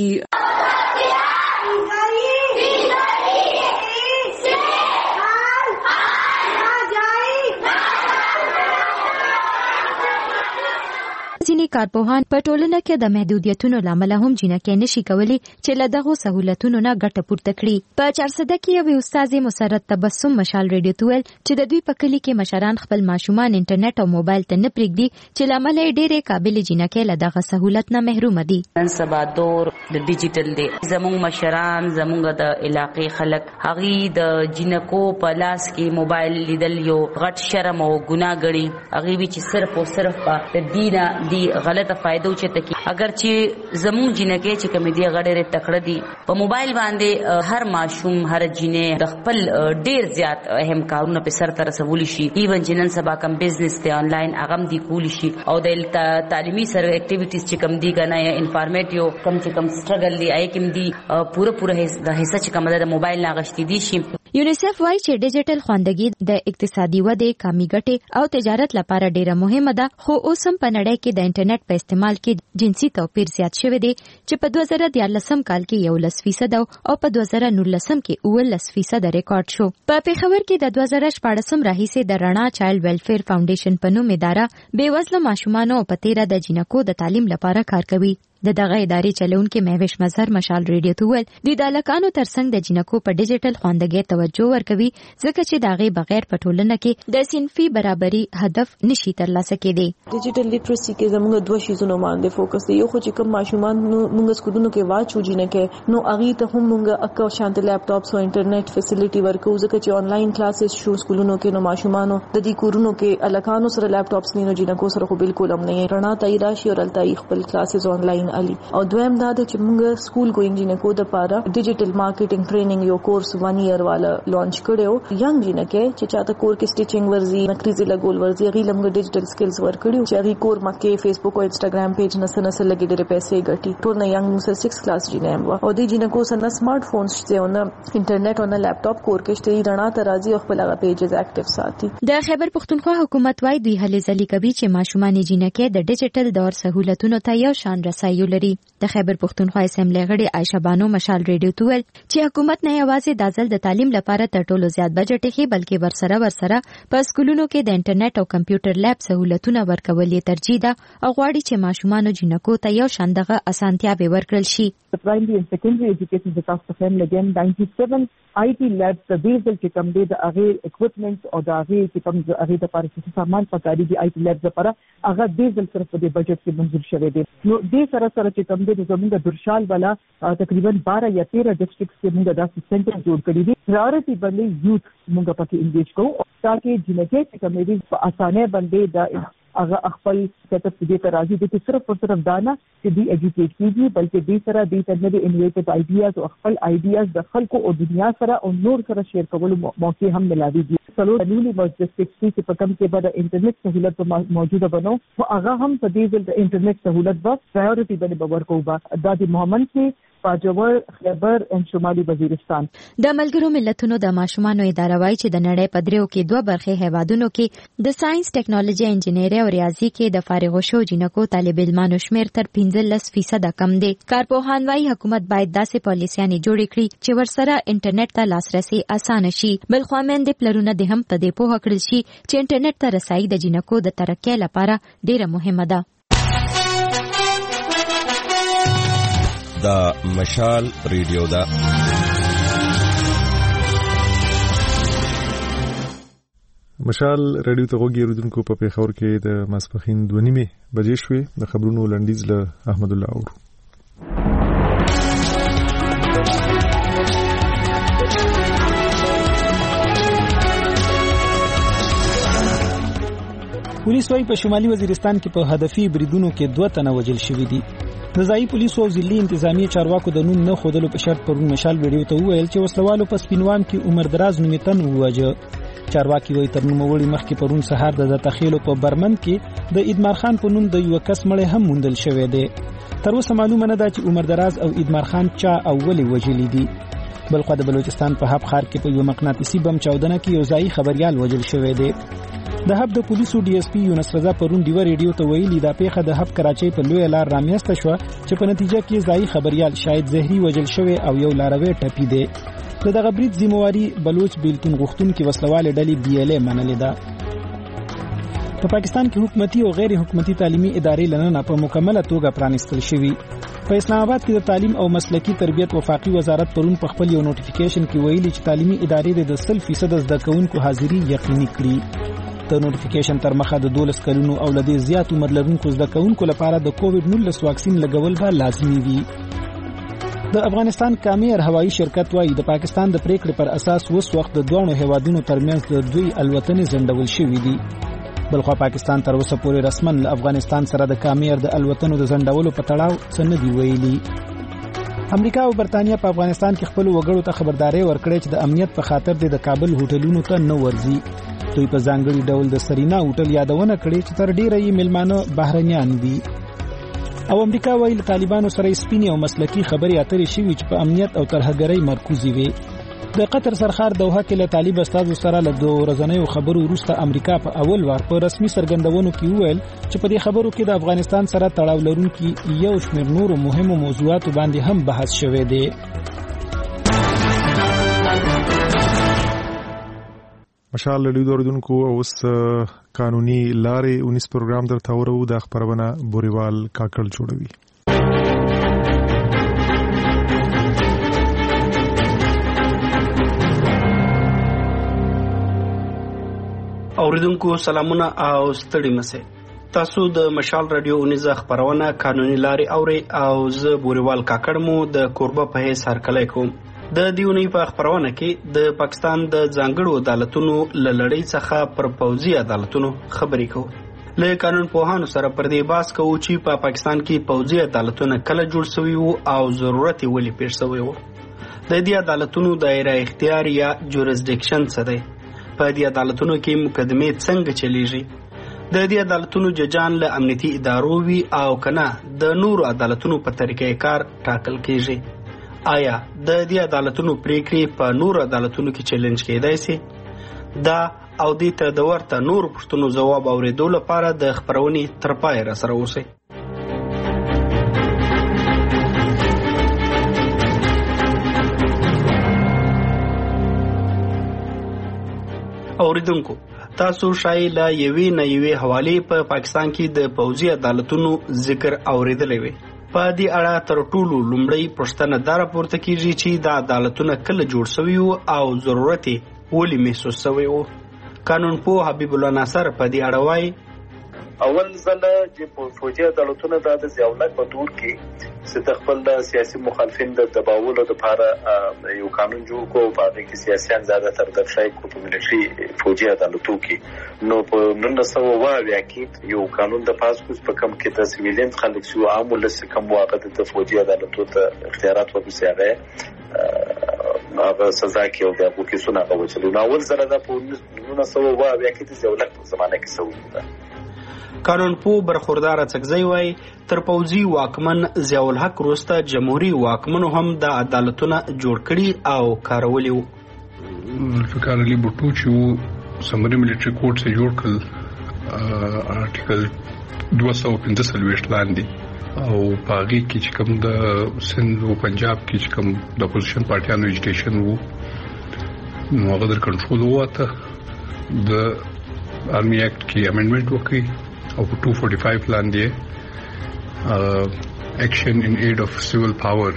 ځینې کارپوهان په ټولنه کې د محدودیتونو لامل هم جنکې نشي کولی چې له دغو سہولتونو نه ګټه پورته کړي. په 400 کې یو استاد مسرت تبسم مشال ریډیو ته ویل چې د دوی په کلی کې مشران خپل ماشومان انټرنیټ او موبایل ته نه پرېږدي چې لامل یې ډېرې قابل جنکې له دغه سہولت نه محروم دي. نن سبا دور د ډیجیټل دی، زموږ مشران زموږ د علاقې خلک هغه د جنکو په لاس کې موبایل لیدل یو غټ شرم او ګناه ګڼي. هغه وی چې صرف او صرف د دینه دی غلطه فائدو چته کی اگر چې زمون جنکې چې کمی دی غړې تکړه دي په موبایل باندې هر ماشوم هر جنې د خپل ډیر زیات اهم کارونه په سر تر رسولي شي. ایون جنن سبا کم بزنس ته آنلاین اغم دی کولی شي او د تعلیمي سره اکټیویټیز چې کم دی غنه یا انفارمیټیو کم چې کم سټرګل دی آی کم دی پوره د حصہ چې کم د موبایل لاغشتي دي شي. یونیسف وايي چې ډیجیټل خواندګي د اقتصادي ودې، کامي ګټې او تجارت لپاره ډیره مهمه ده، خو اوس هم په نړۍ کې د انټرنیټ په استعمال کې جنسي توپیر زیات شوی دی چې په 2014 کال کې 11% او په 2019 کې 19% ریکارډ شو. په پیښور کې د 2014 راهیسې د رڼا چایلډ ویلفیر فاونډیشن په نوم اداره بېوزله ماشومانو په تیره د جنکو د تعلیم لپاره کار کوي. د دغه ادارې چلونکي مهوش مظهر مشال ریډیو ته ویل د الکانو ترڅنګ د جنکو په ډیجیټل خواندګۍ توجه ورکوي ځکه چې دغه بغیر په ټولنه کې د صنفي برابرۍ هدف نشي ترلاسه کېدی. ډیجیټل لیټرسي کې زموږ دوه شیزونه باندې فوکس دی. یو خو چې کوم ماشومان موږ سکولونو کې واچو جنکه نو اغي ته هم موږ اکو شانت لپټاپس او انټرنیټ فیسیلیټي ورکو ځکه چې آنلاین کلاسز شو سکولونو کې نو ماشومانو د دې کورونو کې الکانو سره لپټاپس نه جنکو سره خو بالکل هم نه رڼا تای راشي او التای خپل کلاسز آنلاین علي. او دویم دا چې موږ سکول ګوینګ جنکو د پاره ډیجیټل مارکیټینګ ټریننګ یو کورس 1 ایئر والا لانچ کړو. ینګ جنکه چې چاته کور کې سټیچینګ ورزي نکریزي لګول ورزي غي لمغه ډیجیټل سکلز ورکړو چې غي کور مکه فیسبوک او انستګرام پیج نه سره لګي ډېر پیسې ګټي. ټول نه ینګ سره 6 کلاس جنم او د جنکو سره سمارټ فونز شته او انټرنیټ او لپټاپ کور کې شته رڼا ترازی او خپل هغه پیجز اکټیو ساتي. د خیبر پختونخوا حکومت وايي دوی هلې ځلې کوي چې ماشومان جنکه د ډیجیټل دور سہولتونو ته یو شان رسایو لري. د خیبر پختونخوا اسمبلی غړي عائشہ بانو مشال ریډیو ته ویل چې حکومت نه یوازې د ځل د تعلیم لپاره تر ټولو زیات بجټ یې بلکې ورسره په سکولونو کې د انټرنیټ او کمپیوټر لیب سہولتونه ورکول یې ترجیح ده او غواړي چې ماشومان جنکو ته یو شان دغه اسانتیاوې ورکړل شي. The primary and secondary education the cost of them again 97 IT labs the basal چې کوم د هغه equipment او د هغه چې کوم د هغه لپاره چې سامان پکاري دي IT labs لپاره هغه بیزل سره په بجټ کې منظور شوی دی. نو دې سره چې کوم د زموږ درشال والا تقریبا 12 یا 13 ډسټرکټس کې موږ داسې سنټر جوړ کړی دي. پرایورټي باندې یوث موږ پکې انګیج کوو تاکي جنکه چې کوم دي په اسانه باندې د هغه خپل کتاب دې ته راځي د صرف او صرف دانا چې دی ایجوکیټ کیږي بلکې دې سره دې ته نوې انویټیو آیډیاز او خپل آیډیاز د خلکو او دنیا سره او نور سره شیر کولو موقع هم ملاويږي. څلور نیولي مجلس چې په کوم کې به د انټرنیټ سہولت موجوده بنو او هغه هم په دې ځل د انټرنیټ سہولت به پرایورټي باندې باور کوو. دا د محمد کې پاجور خیبر ان شمالي وزیرستان. د ملګرو ملتونو د ماشومانو اداره وايي چې د نړۍ په دریو کې دوه برخې هیوادونو کې د ساينس ټیکنالوژي انجینری او ریاضي کې د فارغ شو جنکو طالب علمانو شمیر تر 15% کم دی. کارپوهان وايي حکومت باید داسې پالیسیانې جوړې کړي چې ورسره انټرنیټ ته لاسرسي اسانه شي. بل خو مېندې پلرونه د هم په دې پوهه کړل شي چې انټرنیټ ته رسایي د جنکو د ترقۍ لپاره ډیره مهمه ده. دا مشال ریډیو دا مشال ریډیو ته غوږی اوریدونکو په پیښور کې د ماسپخین 2:30 بجې شوې. د خبرونو لنډیز له احمد الله اور. پولیس وايي په شمالي وزیرستان کې په هدفي بریدونو کې 2 تنه وژل شوي دي. د ځایي پولیسو او ضلعي انتظامی چارواکو د نوم نه خودلو په شرط پرون مشال ویډیو ته وویل چې وسلوالو په سپینوان کې عمر دراز نومي تن وواژه. چارواکي وايي تر نوموړي مخکې پرون سهار د تخیلو په برمند کې د ادمار خان په نوم د یو کس مړی هم موندل شوی دی. تر اوسه معلومه نه ده چې عمر دراز او ادمار خان چا اولي وژلي دي. بلخو د بلوچستان په حب ښار کې په یو مقناطیسي بم چاودنه کې یو ځایي خبريال وژل شوی دی. د حب د پولیسو ډي اس پی یونس رضا پرون دیو ریډیو ته ویلي دا پیښه د حب کراچۍ په لوی لار رامیسته شو چې په نتیجه کې ځایي خبريال شاید زهري وژل شوی او یو لاروي ټپي دی. دغه برید ذمہواری بلوچ بیلتون غختون کې وسلواله ډلې بي ال ا منلې ده. په پاکستان کې حکومتي او غیر حکومتي تعلیمي ادارې لننه په مکمله توګه پرانیستل شوي. په اسلام آباد کې د تعلیم او مسلکی تربیت وفاقي وزارت پرون په خپل یو نوټیفیکیشن کې ویلي چې تعلیمي ادارې د 100% زده کوونکو حاضري یقیني کړي. د نوټیفیکیشن تر مخه د 12 کلونو او لدې زیات عمر لرونکو زده کوونکو لپاره د کووډ-19 واکسین لګول به لازمي وي. د افغانستان کامیر هوایی شرکت وايي د پاکستان د پریکړې پر اساس وس وخت د دوه هیوادونو ترمنځ د دوی الوتنې ځنډول شوې دي. بلخو پاکستان تر اوسه پورې رسمن له افغانستان سره د کامیر د الوتنو د ځنډولو په تړاو څه نه دی ویلي. امریکا او برتانیا په افغانستان کې خپل وګړو ته خبرداري ورکړې چې د امنیت په خاطر د کابل هوټلونو ته نه ورځي. دوی په ځانګړي ډول د سرینا هوټل یادونه کړې چې تر ډیره یې ملمانه بهرنیان دي. او امریکا وايي طالبانو سره سپینې او مسلکی خبرې اترې شوي چې په امنیت او ترهګرۍ مرکوزي وي. د قطر سرخار دوحه کې له طالب استادو سره له 2 ورځنیو خبرو وروسته امریکا په اول وار په رسمي څرګندونو کې وویل چې په دې خبرو کې د افغانستان سره تړاو لرونکي یو شمېر نورو مهمو موضوعاتو باندې هم بحث شوی دی. مشال ریډیو اوریدونکو اوس قانوني لارې 19 پروګرام درته ورو د خبرونه بوريوال کاکړ جوړوي. اوریدونکو سلامونه او ستړي مشه. تاسو د مشال رادیو 19 خبرونه قانوني لارې اوري او زه بوريوال کاکړ مو د کوربه په هیڅ هرکلی کوم. د دیونی په خبرونه کې د پاکستان د ځانګړو عدالتونو لړۍ څخه پر پوځي عدالتونو خبرې کوو. له قانون پوهانو سره پر دې بحث کوو چې په پاکستان کې پوځي عدالتونه کله جوړ شوي وو او ضرورت یې ولې پیښ شوی وو. د دې عدالتونو دایره اختیار یا جورسډکشن څه دی؟ په دې عدالتونو کې مقدمې څنګه چلیږي؟ د دې عدالتونو ججان له امنیتي ادارو وي او کنه د نورو عدالتونو په طریقې کار ټاکل کیږي؟ آیا د دې عدالتونو پریکړې په نورو عدالتونو کې چیلنج کېدای شي؟ دا او دې ته د ورته نورو پوښتنو ځواب اورېدو لپاره د خبرونې تر پای را سره اوسئ. اوریدونکو تاسو شاید له یوې نه یوې حوالې په پاکستان کې د پوځي عدالتونو ذکر اوریدلې وي. په دې اړه تر ټولو لومړی پوښتنه دا راپورته کیږي چې دا عدالتونه کله جوړ شوي وو او ضرورت یې ولې محسوس شوی وو. قانون پوه حبیب الله ناصر په دې اړه وایي اول ځله چې فوجي عدالتونه د ضیاءالله په دور کې چې خپل د سیاسي مخالفین د دباولو لپاره یو قانون جوړ کو په هغه کې سیاسيان زیاده تر درشای کو په ملټري فوجي عدالتو کې نو په 1920 کې یو قانون د پاسپورت په کم کې د سیویلین خلک شو عام ولس کم واقع د فوجي عدالتو ته اختیارات ورسېږي هغه سزا کې او د حقوقي سونه غوښتل نو اول ځله د 1920 کې د ضیاءالله په زمانه کې شوی ده. قانون پو برخوردار څکزی وای تر پوځي واکمن ضیاء الحق وروسته جمهوریت واکمنو هم د عدالتونه جوړ کړي او کارولي وو. ذوالفقار علي بوټو چې سمري ملټري کورټ سے جوړ کړ آرټیکل 215 لاندې او پاغي کې چې کوم د سند او پنجاب کې چې کوم د اپوزیشن پارټیانو ایجوکیشن وو نو هغه در کنټرول وته د آرمي اکټ کې امندمنت وکړي او 245 لاندې اکشن ان ایډ اف سیول پاور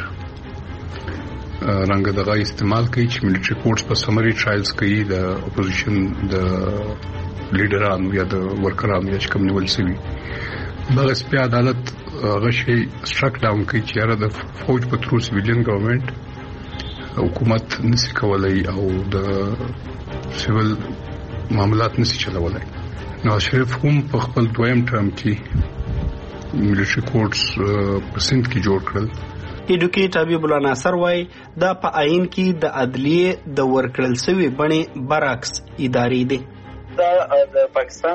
رنګ دغه استعمال کوي چې ملټری کورټس په سمري ټرایلز کوي د اپوزیشن د لیډرانو یا د ورکرانو یا کوم نیول شوی دغه سپی عدالت غشي سټرک ډاون کوي چې را د فوج په ترو سیویلین ګورنمنت حکومت نشي کولای او د سیول معاملات نشي چلولای. نواز شریف هم په خپل دویم ټرم کې ملټری کورټس په سند کې جوړ کړل. ایډوکیټ حبیب الله ناصر وايي دا په آئین کې د عدلیه د ورکړل شوی بڼې برعکس اداري دي. دا د پاکستان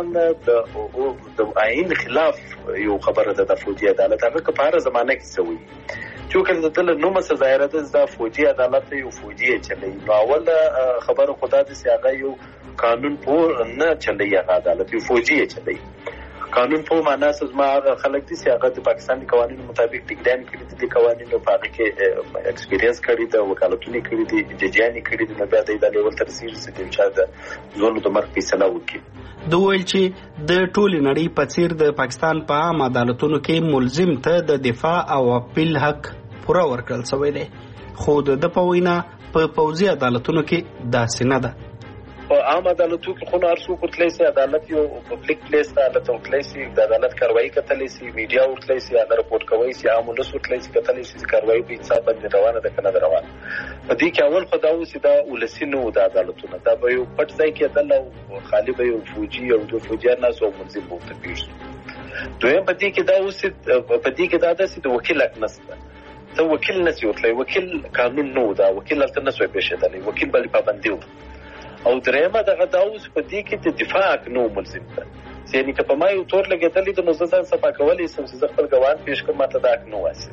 د آئین خلاف یو خبره ده د فوجي عدالت هغه په هر زمانه کې سوی چې کله د نو مسه ظاهره ده د فوجي عدالت یو فوجي چلی نو اول خبره خدا دې سیاغه یو قانون په نه چلی هغه عدالت یو فوجي چلی قانون په معنا څه ما خلک دي چې هغه د پاکستان قوانینو مطابق ټیکډان کړی دي قوانینو په هغه کې ایکسپیرینس کړی دا وکالتونه کړی دي ججانی کړی دي نه بیا د لیول تر سیر چې د زونو د مرګ فیصله وکړي. دوی ویل چې د ټولې نړۍ په څیر د پاکستان په عام عدالتونو کې ملزم ته د دفاع او اپیل حق پوره ورکړل شوی دی خو د په وینا په پوځي عدالتونو کې داسې نه ده. په عام عدالتو کې خو هر څوک ورتلی سي عدالت یو پبلک پلیس ته عدالت ورتلی سي د عدالت کاروایی کتلی سي میډیا ورتلی سي هغه رپورټ کوي سي عام ولس ورتلی سي کتلی سي کاروایی په حساب باندې روانه ده کنه روانه. په دې کې اول خو دا اوسې دا ولسینو د عدالتونو دا به یو پټ ځای کې عدالت او خالی به یو فوجي او د فوجیان ناس او منځي بوته پیښ. دویم په دې کې دا اوسې په دې کې دا د وکیل حق نشته. ته وکیل نشي ورتلی وکیل قانون نو دا وکیل تل نشوي پېښېدلی وکیل بل پابندي او درېمه دغه دا اوس په دې کې د دفاع نو ملزم ده یعنی که په ما یو تور لګېدلې د نو ځان صفا کولې سم چې خپل ګوان پیش کوم ماته دا نو واسي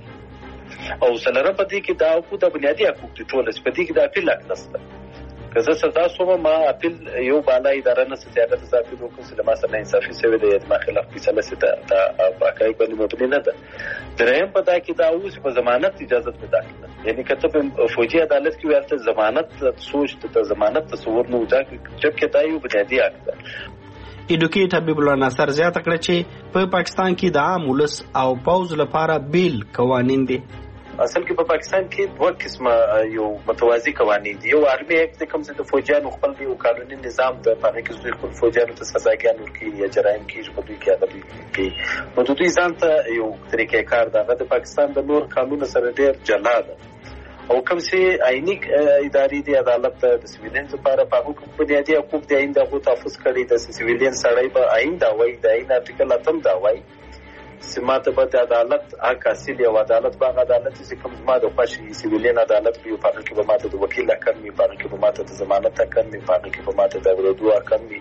او سره په دې کې دا حقوق د بنیادي حقوق دي ټول په دې کې د اپیل حق نشته. که زه سزا سوم ما اپیل یو بالا اداره نه سیاده د ځاپي حکم سره ما سره انصافي سوي د ما خلاف فیصله سي ته باقای باندې مبني نه ده. درېم په دا کې دا اوس په ضمانت اجازه نه ده یعنی کته په فوجي عدالت کې ولته ضمانت سوچ ته ضمانت تصور نه وځي چې دا یو بنیادی حق ده. ایډوکیټ حبیب الله ناصر زیاته کړه چې په پاکستان کې د عام ولس او پوز لپاره بیل قوانین دي. اصل کې په پاکستان کې دوه قسمه یو متوازی قوانین دي. یو آرمي اکټ کوم چې د فوجیانو خپل دی او قانوني نظام د پاره کې دوی خپل فوجیانو ته سزاګان ورکړي یا جرایم کې په دوی کې هغه کوي نو دوی ځان ته یو طریقې کار دغه د پاکستان د نور قانون سره ډېر جلا ده او کوم چې آئینی اداري دی عدالت د سیویلین لپاره په حکم بنیادي حقوق دی آئین دغه تحفظ کړي د سیویلین سړی په آئین دا وایي د آئین ارټیکل 8 دا وایي سماته په عدالت هغه اصلي او عدالت باغ عدالت چې کوم ما د خوشي سیویلین عدالت په پاره کې به ماته د وکیل حق می پاره کې به ماته د ضمانت حق می پاره کې به ماته د ورودو حق می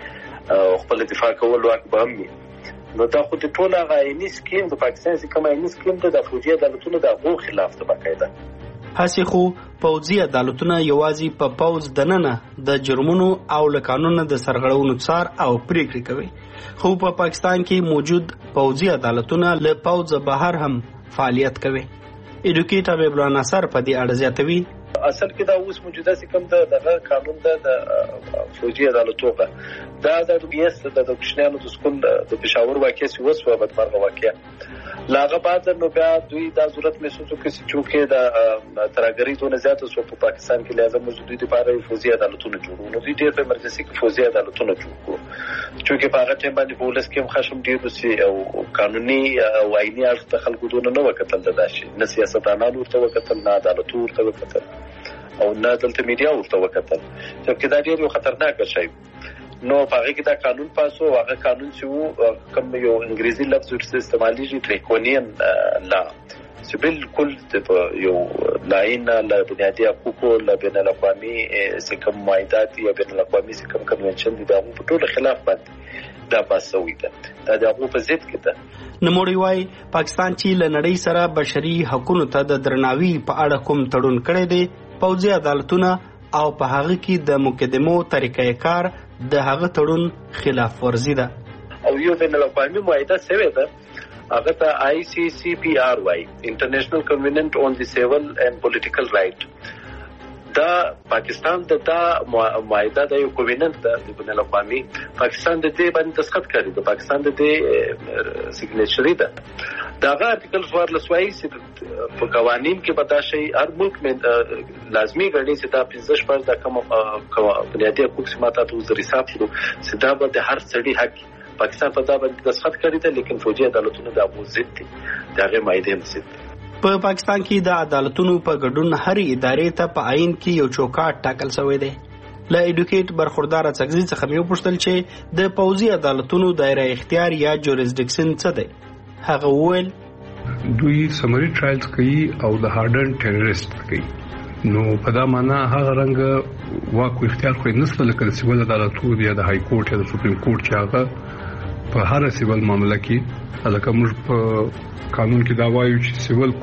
خپل دفاع کول حق به می نو دا خو د ټول هغه آئینی سکیم د پاکستان چې کوم آئینی سکیم ته د فوجي عدالتونو د غو خلاف ته بقایده هڅه خو پوځي عدالتونه یوازې په پوز دننه د جرمونو او له قانون د سرغړونو څار او پریکړې کوي خو په پاکستان کې موجود پوځي عدالتونه له پوز بهر هم فعالیت کوي. ایډوکیټ حبیب الله ناصر په دې اړه زیاتوي اصل کې دا اوس موجوده سکم د قانون د فوجي عدالتونو دا د بیس د کوشنیانو د سکول د پېښور واقعي وسوه بدمرغه واقعي لاغه بعد نو بیا دوی دا ضرورت محسوس وکړي چې د ترګری دونه زیات سو په پاکستان کې لازم موجودي د لپاره فوجي عدالتونه جوړو نو دوی ډېر په مرکزي کې فوجي عدالتونه جوړو چې په هغه ټیم باندې پولیس کې خشم ډېر وسی او قانوني او آئینی اړخ ته خلکو دونه نه وکتل داشي نه سیاستانان ورته وکتل نه عدالت ورته وکتل او نه دلته میډیا ورته وکتل چې دا ډېر یو خطرناک شی نو هغه کې دا قانون پاسو هغه قانون چې کوم یو انګریزي لفظ ورته استعماليږي ډریکونین لا چې بالکل یو لاین لا بنیادی حقوق له بین الاقوامي سکم معاهدات یا بین الاقوامي سکم کنونشن دي د ټول خلاف باندې دا پاسوي ده دا د په ضد کې ده. نموړی وايي پاکستان چې له نړۍ سره بشري حقوقو ته د درناوي په اړه کوم تړون کړی دی پوځي عدالتونه او په هغه کې د مقدمو طریقې کار د هغه تړون خلاف ورزي ده او یو بین الاقوامي معاهده سوي ده هغه ته ICCPR وايي انټرنیشنل کنونټ اون دی سیول اینڈ پولیټیکل رائټ دا پاکستان دا معاهده د یو کویننت د بین الاقوامي پاکستان د دې باندې دستخط کړی د پاکستان د دې سیګنیچري ده داغه ارتکل 14 وایي چې په قوانین کې به دا شی هر ملک مې لازمي ګڼي چې دا 15 پر د کوم بنیادی حقوق سماته ته حساب شروع چې دا به د هر سړي حق پاکستان په دا باندې دستخط کړی دی لیکن فوجي عدالتونو دا مو ضد دي داغه مایده هم ضد په پاکستان کې د عدالتونو په ګډون هرې ادارې ته په عین کې یو چوکاټ ټاکل شوی دی له ایډوکیټ برخوردار څنګه څخه مې پوښتل چې د پوځي عدالتونو دایره اختیار یا جوریسډکشن څه دی هغه وویل دوی سمري ټرایلز کوي او د هارډن ټیرریست کوي نو په دا معنا هغه رنګ واکو اختیار کوي نسل لکه سیول عدالتونو یا د های کورټ یا د سپریم کورټ چې هغه په هر سیول معاملې کې الکه موږ په قانون کې دا وایو چې سیول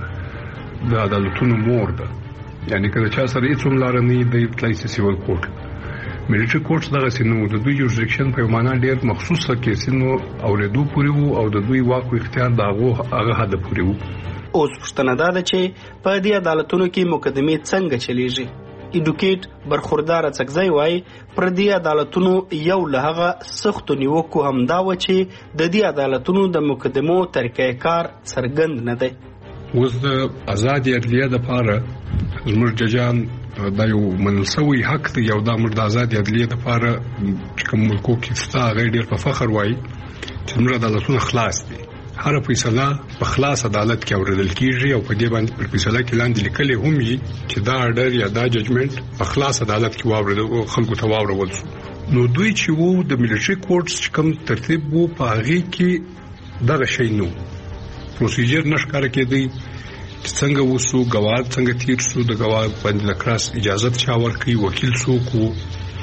کورټ د عدالتونو مور ده یعنی کله چې سره هیڅ لار نه دی د سیول کورټ ملټری کورټ دغه سينو د دوی جوریسډکشن په معنا ډېر مخصوصه کې سينو اوریدو پوري وو او د دوی واکو اختیار دغه هغه حد پوري وو اوس پښتنه ده چې په دې عدالتونو کې مقدمه څنګه چلیږي ایډوکیټ برخوردار څنګه وایي پر دې عدالتونو یو لهغه سخت نیوکو هم دا و چې د دې عدالتونو د مقدمو طریقې کار څرګند نه دی اوس د آزادي عدلیه لپاره زموږ ججان دا یو منسوي حق دی یو د امر د آزادي عدلیه لپاره کوم ملکو کې ستا غیر ډیر په فخر وایي چې زموږ عدالتونه خلاص دي هر فیصله په خلاص عدالت کې اوریدل کیږي او په دې باندې پر فیصله کې لاندې لیکل هم وي چې دا اورډر یا دا ججمنټ په خلاص عدالت کې واوریدل خلکو ته واورول شو نو دوی چې وو د ملټری کورټس کوم ترتیب وو په هغه کې دغه شی نو پروسیجر نشکاره کېدی څنګه وسو غواړ څنګه تیر سو د غواړ باندې لکراس اجازه چا ورکړي وکیل سو کو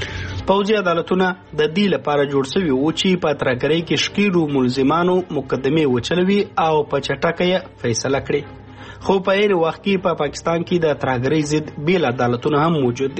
پوځي عدالتونه د دې لپاره جوړ شوي وو چې په ترګرۍ کې شکیرو ملزمانو مقدمه وچلوي او په چټکه فیصله کړي خو په هر وخت کې په پاکستان کې د ترګرۍ ضد بیل عدالتونه هم موجود دي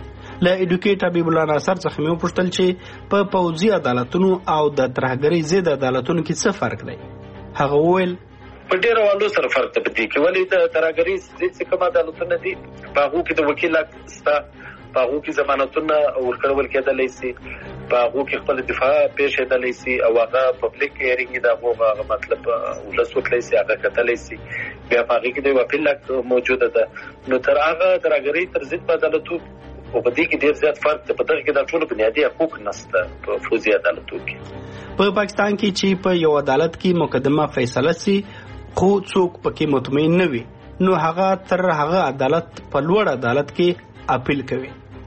له ایډوکیټ حبیب الله ناصر څخه مې پوښتل چې په پوځي عدالتونو او د ترګرۍ ضد عدالتونو کې څه فرق دی هغه وویل په ډیرو والو سره فرق دی چې ولې د ترګرۍ ضد کوم عدالتونه دي په هغه کې د وکیل ستا په هغه کې ضمانتونه ورکړل کېدلای شي په هغه کې خپل دفاع پیښ کېدلای شي او هغه پبلک هیرینګ دا هغه مطلب ولسوتلای شي هغه کتلای شي بیا په هغه کې د وکیل موجوده ده نو تر هغه ترګری تر ضد عدالتو او په دې کې ډیر زیات فرق دی په دغه کې د ټولو بنیادی حقوق نشته په فوجي عدالتو کې په پاکستان کې چې په یو عدالت کې مقدمه فیصله شي خو څوک پکې مطمئن نه وي نو هغه تر هغه عدالت په لوړ عدالت کې اپیل کوي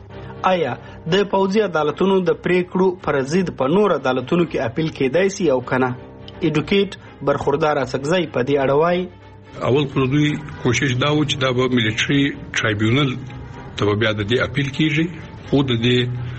آیا د پوځي عدالتونو د پریکړو پر ضد په نور عدالتونو کې اپیل کېدای شي او کنه ایډوکیټ برخوردار څنګه په دې اړه وایي اول پر دوی کوشش دا و چې دا به ملټری ټرایبیونل ته بیا د دې اپیل کیږي او د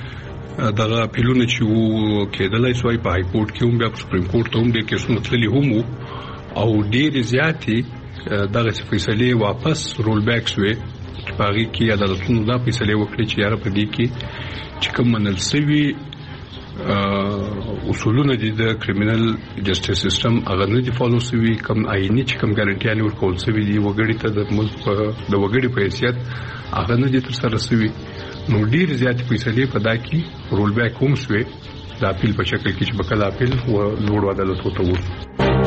دې دغه اپیلونه چې وو کېدلای شوی په های کورټ کې هم بیا په سپریم کورټ ته هم د کیسونو تللی هم او ډیر زیاتې دغه فیصله واپس رول بیک شوی باغی کې عدالتونو دا فیصله وکړي چې یاره په دې کې چې کوم منل سوي اصولونه دي د کریمینل جسټیس سیستم هغه نه دي فالو شوي کوم آئینی چې کوم ګارانټي ورکول شوي دي وګړي ته د ملک د وګړي په حیثیت هغه نه دي تر سره شوي نو ډیر زیات فیصله په دا کې رول بیک هم شوي د اپیل په شکل کې چې بکله اپیل و لوړ عدالت ته ورسو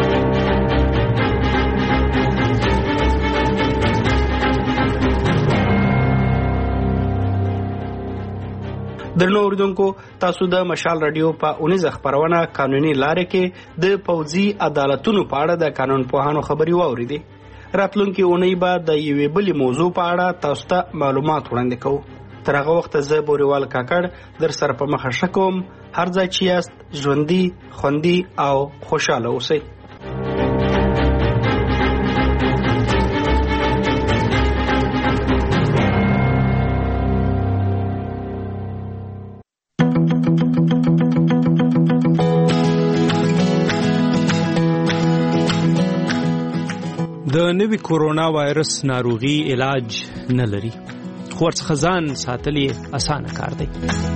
درنو اوریدونکو تاسو د مشال رادیو په 19 خبرونه قانوني لارې کې د پوځي عدالتونو په اړه د قانون پوهانو خبري واوریدي راتلونکي اونۍ به د یوې بلې موضوع په اړه تاسو ته معلومات وړاندې کوو تر هغه وخت زه بوریوال کاکړ در سره په مخه شکوم هر ځای چې یاست ژوندي خوندي او خوشاله اوسئ د نوي کورونا وایرس ناروغي علاج نه لري خو ورڅخه ځان ساتل یې اسانه کار دی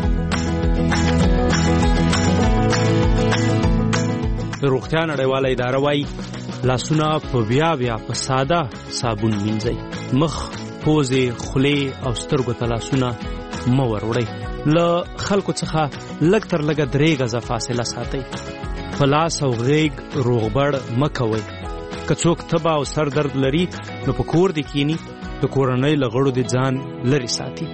روغتیا نړیواله اداره وايي لاسونه په بیا په ساده صابون مینځئ مخ پوزې، خولې او سترګو ته لاسونه مه وروړئ. له خلکو څخه لږ تر لږه 3 غزه فاصله ساتئ. په لاس او غیږ روغبړ مه کوئ. که څوک تبه او سر درد لري نو په کور دې کینی، د کورنۍ له غړو دې ځان لرې ساتي.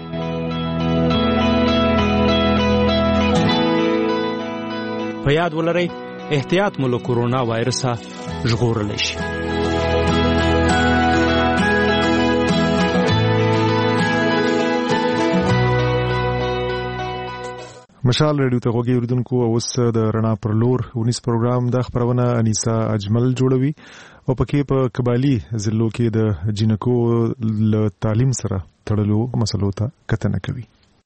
په یاد ولرئ احتیاط مو له کورونا وایرسه ژغورلی شي. مشال ریډیو ته غوږی اوریدونکو، اوس د رڼا پر لور 19 پروګرام د خبرونه انیسا اجمل جوړوي او پکې په قبالي ضلعو کې د جنکو له تعلیم سره تړلو مسلو ته کتنه کوي.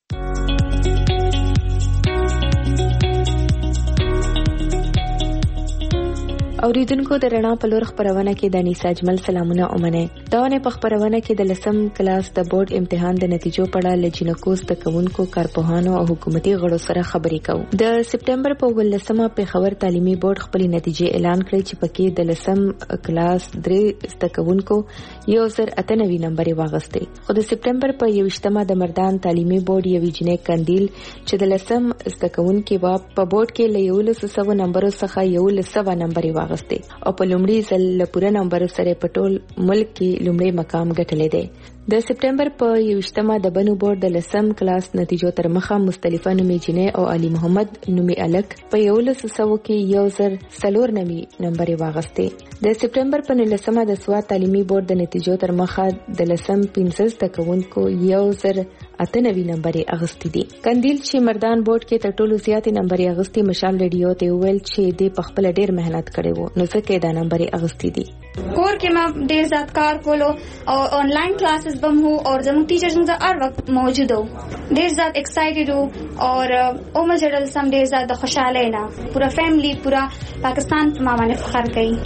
اوریدونکو د رڼا په لور خبرونه کې د انیسا اجمل سلامونه اومنه. داونه په خبرونه کې د 10م کلاس د بورډ امتحان د نتیجو په اړه لجنکو ستکونکو کارپوهانو او حکومتي غړو سره خبرې کوي. د سپټمبر په 18مه پیښور تعلیمي بورډ خپل نتیجې اعلان کړې چې پکې د 10م کلاس 3 ستکونکو 1098 نمبر واغسته. خو د سپټمبر په 21مه د مردان تعلیمي بورډ یو جنې کندیل چې د 10م ستکونکو په بورډ کې له 1100 نمبر څخه 1100 نمبر واغسته او په لومړي ځل له پوره نمبر سره په ټول ملک کې لومړی مقام ګټلی دی. د سپټمبر په 21مه د بنو بورډ د 10م کلاس نتیجو تر مخه مختلفه نومي جنې او علي محمد نومي الک په 1100 کې 1004 نمبر واغسته. د سپټمبر په 19مه د سواد تعلیمي بورډ د نتیجو تر مخه د 10م 15 تکونکو 1098 نمبر اغستی دي. کندیل چې مردان بورډ کې تر ټولو زیات نمبر اغستی مشال ریډیو ته ویل چې د پخپل ډیر مهنت کړي وو نو ځکه دا نمبر اغستی دي. کور کې ما ډیر زیات کار کولو او آنلاین کلاسز بم هو او زموږ ټیچرز موږ هر وخت موجود وو. ډیر زیات ایکسایټډ وو او عمر جړل سم ډیر زیات خوشاله نه پورا فیملی پورا پاکستان په ما باندې فخر کوي.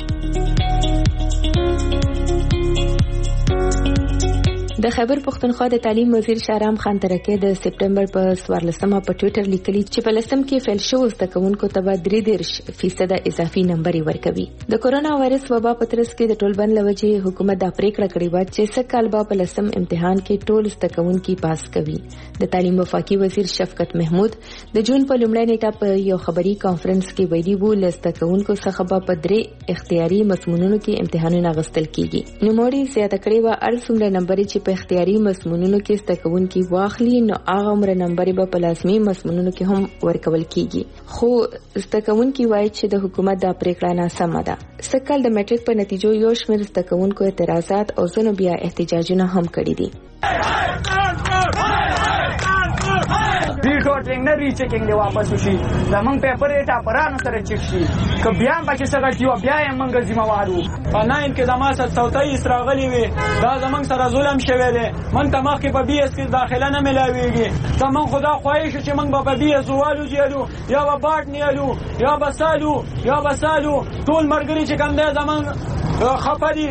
د خیبر پختونخوا د تعلیم وزیر شهرام خان ترکه د سپټمبر په 14مه په ټوئیټر لیکلي چې په لسم کې فیل شو زدهکوونکو ته به 3% اضافي نمبر ورکوي. د کورونا وایرس وبا په ترڅ کې د ټولبند لوجه حکومت د پریکړه کړې و چې سکهال به په لسم امتحان کې ټول زدهکوونکي پاس کوي. د تعلیم وفاقي وزیر شفقت محمود د جون په لومړۍ نیټه په یو خبري کانفرنس کې ویلي وو لزدهکوونکو څخه به په 3 اختیاري مضمونونو کې امتحانونه غوښتل کیږي. نو موري زیاته کړې و ارڅومره نمبر چې په اختیاري مضمونونو کې ستکونکي واخلي نو هغه عمر نمبر به په لازمي مضمونونو کې هم ورکول کیږي. خو ستکونکي وایي چې د حکومت د پریکړه ناسمه ده. سکهال د میټریک په نتیجو یو شمېر ستکونکو اعتراضات او ځینو بیا احتجاجونه هم کړي دي. ریټورټینګ نه ری چیکینګ دی واپس شي زمونږ پیپر ډیټا پرانو سره چک شي که بیا پکې څه غلطي و بیا یې موږ ذمہوارو. په 9 کې زما سره توتای راغلی وي دا زمونږ سره ظلم شوی دی. من ته مخکې په بي اس کې داخله نه ملاويږي. زمونږ خدا خواهش چې موږ په بي اس والو جوړو یا په باټ نیالو یا بسالو ټول مرګري چې کوم دی زمونږ خپدي.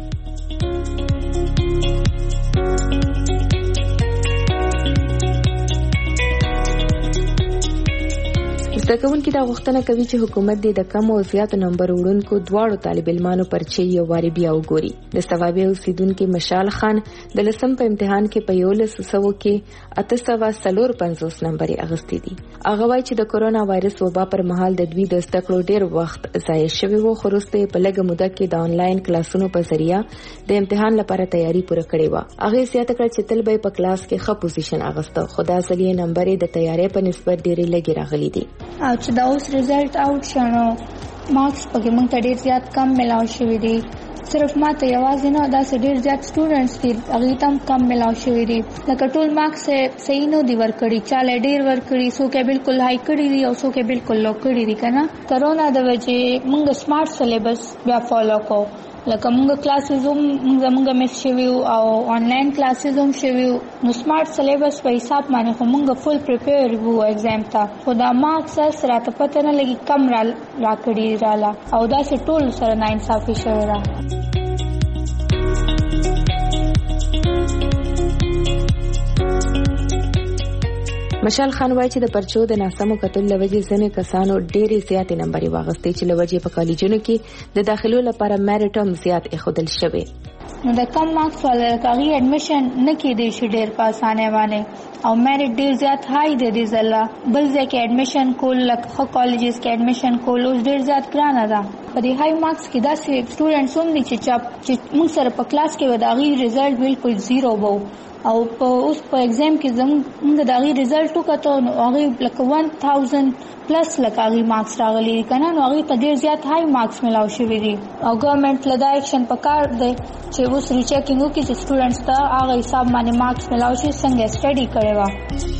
زدهکوونکي دا غوښتنه کوي چې حکومت د کم او زیات نمبر وړونکو دواړو طالب علمانو پرچې یو واری بیا وګوري. د ثوابي اوسیدونکو مشال خان د لسم په امتحان کې په 1100 کې 854 نمبر اغستی دي. هغه وایي چې د کورونا وایرس وبا پر مهال د دوی د زدهکړو ډیر وخت ضایع شوی وو. خو وروسته په لږه موده کې د آنلاین کلاسونو په ذریعہ د امتحان لپاره تیاری پوره کړې و. هغه زیاته کړ چې تل به په کلاس کې ښه پوزیشن اغسته. خدا ځلې نمبر د تیاری په نسبت ډیر لږ راغلي دي. او چې دا اوس ریزلټ آوټ شونه مارکس پکې موږ ته ډیر زیات کم ملاو شوی دي. صرف ماته یوازې نه دا ډیر زیات سټوډنټس دي هغه تم کم ملاو شوی دي. لکه ټول مارکس صحیح نه دی ورکړي چاله ډیر ورکړي سو کې بالکل هاي کړی دي او سو کې بالکل لو کړی دي کنه. کرونا د وجې موږ سمارټ سلیبس بیا فالو کو لکه موږ کلاسز هم موږ مس شوی او آنلاین کلاسز هم شوی نو سمارټ سلیبس په حساب باندې خو موږ فل پریپیر وو ایگزام ته. خدا مارکس سره ته پته نه لګي کم را کړی رااله او دا سه ټول سره نه انصافي شوی را. مشال خان وایي چې د پرچو د ناسمو کتل لوجې ځنې کسانو ډېرې زیاتې نمبرې واغستې چې لوجې په کالجونو کې د داخلو لپاره میرټ هم زیات اخودل شوی. نو د کم مارکس والا کاغي اډمیشن نه کېدی شي ډېر په اسانه باندې او میرټ ډېر زیات هاي دی ځله بل ځکه اډمیشن کول لکه کالجز کې اډمیشن کول اوس ډېر زیات ګرانه ده. په دې هاي مارکس کې داسې سټوډنټس هم دي چې موږ سره په کلاس کې وداغي ریزلټ بالکل زیرو وو او اوس په ایگزام کې زموږ داغي ریزلټ وکړو نو هغه لکه 1000 پلس لکه مارکس راغلي کنه نو هغه ته ډیر زیات هاي مارکس ملاو شوی دي او ګورنمنت لدا اکشن پکار دی چې اوس ریچیکینګ وکړي چې سټوډنټس ته هغه حساب باندې مارکس ملاو شي څنګه سټڈی کړي وا.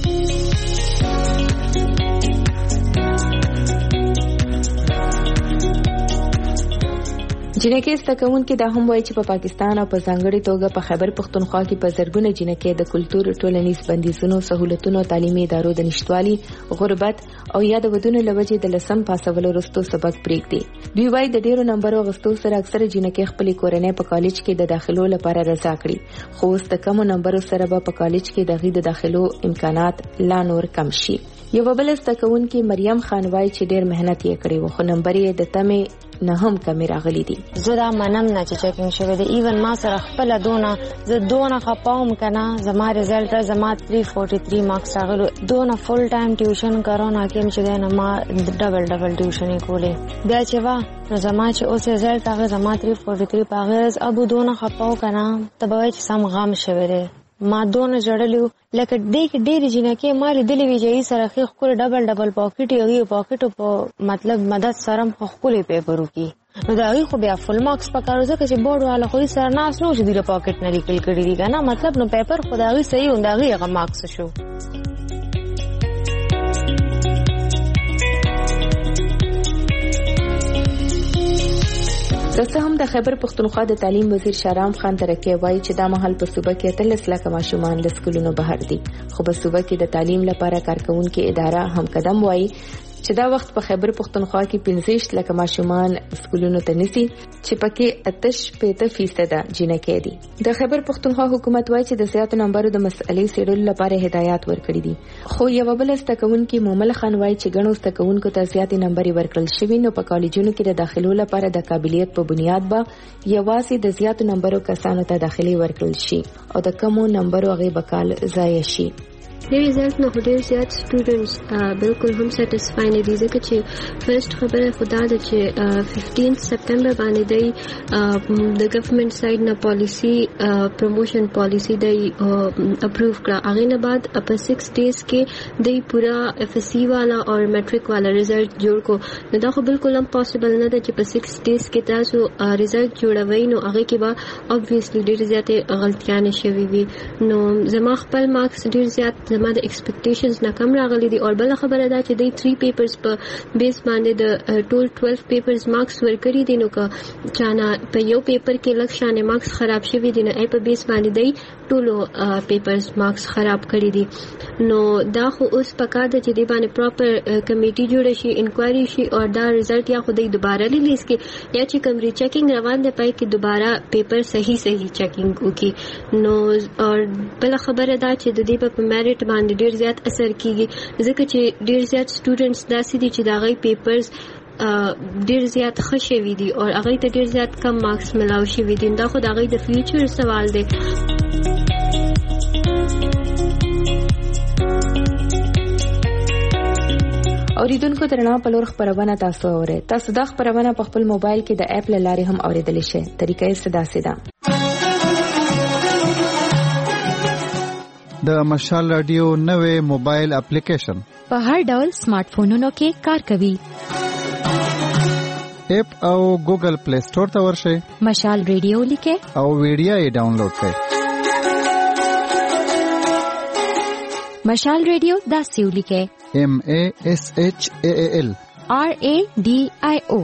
جنکې ستکون کې دا هم وایي چې په پاکستان او په ځانګړي توګه په خیبر پختونخوا کې په زرګونه جنکې د کلتور ټولنیز بندیزونو سہولتونو تعلیمي ادارو د نشټوالي غربت او یا د ودونو لوجې د لسم پاسولو وروسته سبق پریږدي. دوی وایي د ډیرو نمبرو غوښتو سره اکثره جنکې خپل کورنۍ په کالج کې د داخلو لپاره رضا کړي خو اوس د کمو نمبرو سره به په کالج کې د داخلو امکانات لا نور کم شي. یو بل ستکون کې مریم خان وایي چې ډیر مهنت یې کړی و خو نمبر یې د تمه نه هم کمی راغلی دي. زه دا منم نه چې چیکینګ شوی دی ایون ما سره خپل دونه خپاوم کنه زما ریزلټ زما 343 مارکس راغلو دونه فول ټایم ټیوشن کارونا کې چې نه ما ډبل ټیوشن کولې بیا چې وا نو زما چې اوس ریزلټ هغه زما 343 پاغز ابو دونه خپاو کنه تبوي چې سم غم شوی دی ما دونه جړلیو لکه ډېر جنکه مال دلی ویجی سره خپل ډبل پاکټ یو پاکټ په مطلب مدد سره خپل پیپرو کې نو دا خو بیا فل مارکس پکارو ځکه چې بورډ والا خو سره ناس نو چې د پاکټ نه لیکل کړی دی کنه مطلب نو پیپر خدای صحیح ونداغي هغه مارکس شو. دغه هم د خیبر پختونخوا د تعلیم وزیر شارام خان ترکي وایي چې دا مهال په صوبه کې 13 لک ماشومان د سکولونو بهر دي خو په صوبه کې د تعلیم لپاره کارکونکو اداره هم قدم وایي چې دا وخت په خیبر پختونخوا کې 15 لک ماشومان سکولونو ته نسی چې پکې 85% جنکې دي. د خیبر پختونخوا حکومت وایي چې د زیاتو نمبرو د مسئلې سیډول لپاره هدایات ورکړي دي خو یو بل ستکونکو مومل خان وایي چې غنو ستکونکو ته زیاتې نمبرې ورکړل شوي نو په کالجونو کې د داخلو لپاره د قابلیت په بنیاد به یوازې د زیاتو نمبرو کسانو ته داخلي ورکړل شي او د کمو نمبرو هغه بکال ضایع شي. د ریزلټ نه ډېر زیات سټوډنټس بالکل هم سټیسفای نه دي ځکه چې فرست خبره خدا ده چې 15 سپټمبر باندې د ګورنمنت سایډ نه پالیسی پروموشن پالیسی د اپروو کړه هغه نه بعد په 6 ډیز کې د پورا اف اس سی والا او میټریک والا ریزلټ جوړ کو نو دا خو بالکل هم پاسبل نه ده چې په 6 ډیز کې تاسو ریزلټ جوړوي نو هغه کې به obviously ډېر زیات غلطیاں شوي وي نو زما خپل مارکس ډېر زیات زما د ایکسپیکټیشنز نه کم راغلي دي او بل خبره ده چې د 3 پیپرز په بیس باندې د ټول 12 پیپرز مارکس ورکړي دي نو که چانه په یو پیپر کې لږ شانه مارکس خراب شوي دي نو په بیس باندې د ټول پیپرز مارکس خراب کړي دي نو دا خو اوس پکار ده چې د باندې پراپر کمیټي جوړ شي انکوایري شي او دا ریزلټ یا خو د دوباره ریلیز کې یا چې کوم ریچیکینګ روان دی پای کې دوباره پیپر صحیح چیکینګ وکړي نو او بل خبره ده چې د دې په میرټ باندې ډیر زیات اثر کیږي ځکه چې ډیر زیات سټوډنټس داسې دي چې دا غي پیپرز ډیر زیات خوشوي دي او هغه ته ډیر زیات کم مارکس ملاو شي دي دا خو دا غي د فیوچر سوال دی. اوریدونکو ترنا په لور خبرونه تاسو اورئ تاسو د خبرونه په خپل موبایل کې د اپ لارې هم اوریدل شئ طریقې ساده د مشال رادیو نوې موبایل اپلیکیشن په هر ډول سمارټ فونونو کې کار کوي اپ او ګوګل پلی سٹور ته ورشئ مشال رادیو لیکه او ویډیو یې ډاونلوډ کړئ مشال رادیو دا سیو لیکه MASHAAL RADIO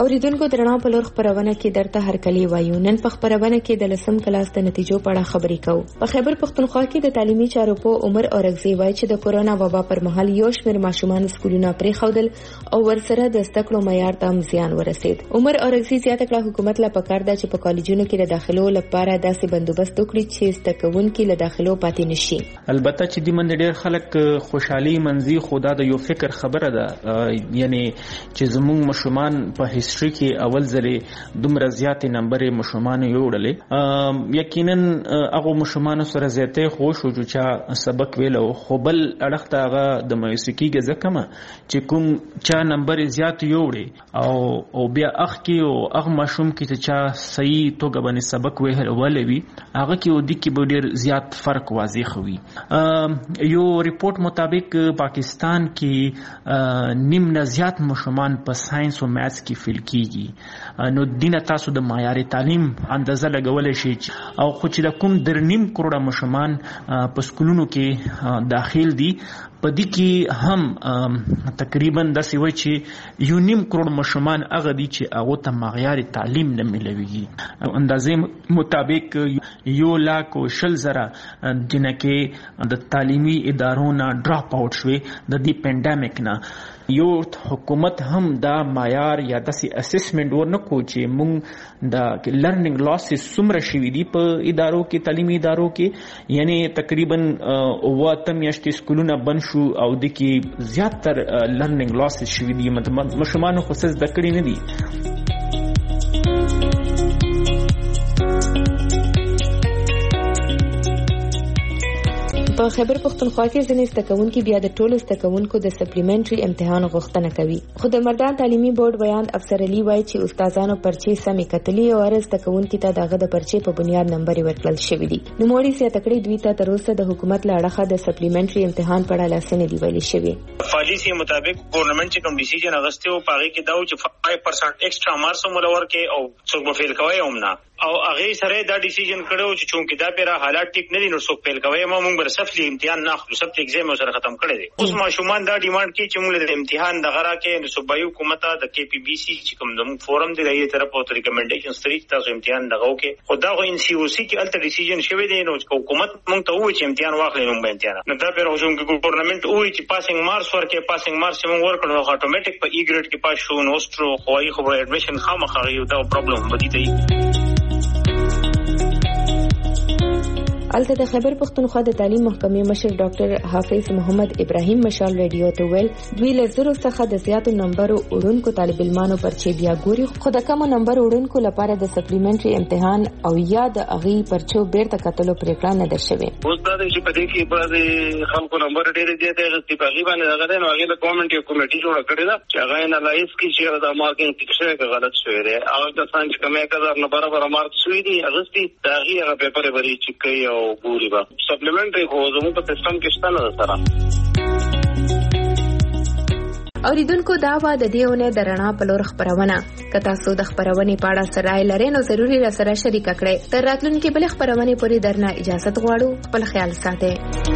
اوریدونکو درنه په لور خبرونه کې درته هرکلی وایو. نن په خبرونه کې د لسم کلاس د نتیجو په اړه خبرې کوو. په خیبر پښتونخوا کې د تعلیمي چارو په عمر اورغزي وایي چې د کورونا وبا پر مهال یو شمېر ماشومان سکولونه پرې خودل او ورسره د زده معیار ته زیان ورسید. عمر اورغزي زیاته کړه حکومت لا پکار ده چې په کالجونو کې د داخلو لپاره داسې بندوبست وکړي چې زدهکوونکي له داخلو پاتې نشي. البته چې د من ډېر خلک خوشحالي منځي خدا د یو فکر خبره ده، یعنی چې زموږ مشومان په هیستوري کې اول ځلې دومره زیاتې نمبرې مشومان یوړلې. یقینا هغه مشومان سره زیاتې خوش او چې سبق ویلو، خو بل اړخ ته هغه د مایوسۍ ځکه چې کوم چا نمبر زیات یوړي او بیا اخ کې او اغه مشوم کې چې چا صحیح توګه باندې سبق ولوي هغه کې ودی کې به ډېر زیات فرق واضح وي. یو ریپورت مطابق پاکستان کې نیم نه زیات مشومان په ساينس او میث کې فیل کیږي. نو دینه تاسو د معیار تعلیم اندازه لګولای شي او خو چې د کوم 3.5 کروڑه مشومان په سکولونو کې داخل دي، په دې کې هم تقریبا داسې وایي چې 1.5 کروڑ مشومان هغه دي چې هغه ته معیار تعلیم نه ملويږي. اندازې مطابق 1,40,000 جنکه د تعلیمي ادارو نه ډراپ آوټ شوي د دې پینډیمک نه. یو حکومت هم دا معیار یا داسې اسسمنټ ورنکو چې موږ د لرننګ لاسز څومره شوي دي په ادارو کې، تعلیمي ادارو کې، یعنی تقریبا 8 میاشتې سکولونه بند شو او د کې زیاتر لرننګ لاسز شوي دي، مشومان خو څه زده کړي نه دي. په خیبر پښتونخوا کې ځینې زدهکوونکي بیا د ټولو زدهکوونکو د سپلیمنټري امتحان غوښتنه کوي. خو د مردان تعلیمي بورډ بیان افسر علي وایي چې استادانو پرچې سمې کتلي او هر زدهکوونکي ته دغه د پرچې په بنیاد نمبر ورکړل شوی دي. نوموړي زیاته کړې دوی ته تر اوسه د حکومت له اړخه د سپلیمنټري امتحان په اړه لاسنې دی ویلي شوی. پالیسي مطابق ګورنمنت چې کوم ډیسیژن اغسته او پاره کې دا چې 5% ایکسترا مارکس مولور کې او څوک به فیل کوي هم نه، او هغه سره دا ډیسیژن کړو چې چونکه دا پیرا حالات ټیک نه دي نو څوک فیل کوي ما موږ برسفلی امتحان نه اخلو، سب ایگزام سره ختم کړی دي. اوس ماشومان دا ډیماند کوي چې موږ د امتحان د غرا کې صوبایي حکومت د کې پی بي سي چې کوم د فورم دی دغه طرف او ریکمنډیشن ستري تاسو امتحان دغه کې خدا غو ان سی او سی کې الټر ډیسیژن شوی دی نو حکومت موږ ته وایي چې امتحان واخلې موږ به امتحان نه دا پیرا اوسم کې ګورنمنت وایي چې پاسینګ مارکس ورکې پاسینګ مارکس موږ ورکړو اتوماتیک په ای ګریډ کې پاس شو نو سترو خوای خو اډمیشن خامخا یو دا پرابلم بدی دی. الته د خیبر پښتونخوا د تعلیم محکمې مشر ډاکټر حافظ محمد ابراهیم مشال رادیو ته ویل دوی له زرو څخه د زیاتو نمبرو وړونکو طالب علمانو پرچې بیا ګوري، خو د کم نمبر وړونکو لپاره د سپلیمنټري امتحان او یا د اغي پرچو بیرته کتلو پریکړه نه ده شوې. اوس دا چې په دې کې بعض خلکو نمبر ډېر دي ته غوښتي په غیبانه دغه نو هغه د ګورنمنت یو کمیټي جوړ کړی دا چې هغه انالایز کوي چې دا مارکینګ ټیکسه غلط شوی دی او د سانچ کمه کړه نه برابر مارک شوی دی اغستی دا هغه پیپر بری چې کوي او ګوري با سپلیمنټري خو زموږ په سیستم کې شته نه سره. اوریدونکو دا و د دیونه درنا په لور خبرونه. که تاسو د خبرونې په اړه سره لرئ نو ضروري را سره شریک کړئ. تر راتلونکي بل خبرونه پورې درنه اجازه غواړو. خپل خیال ساتئ.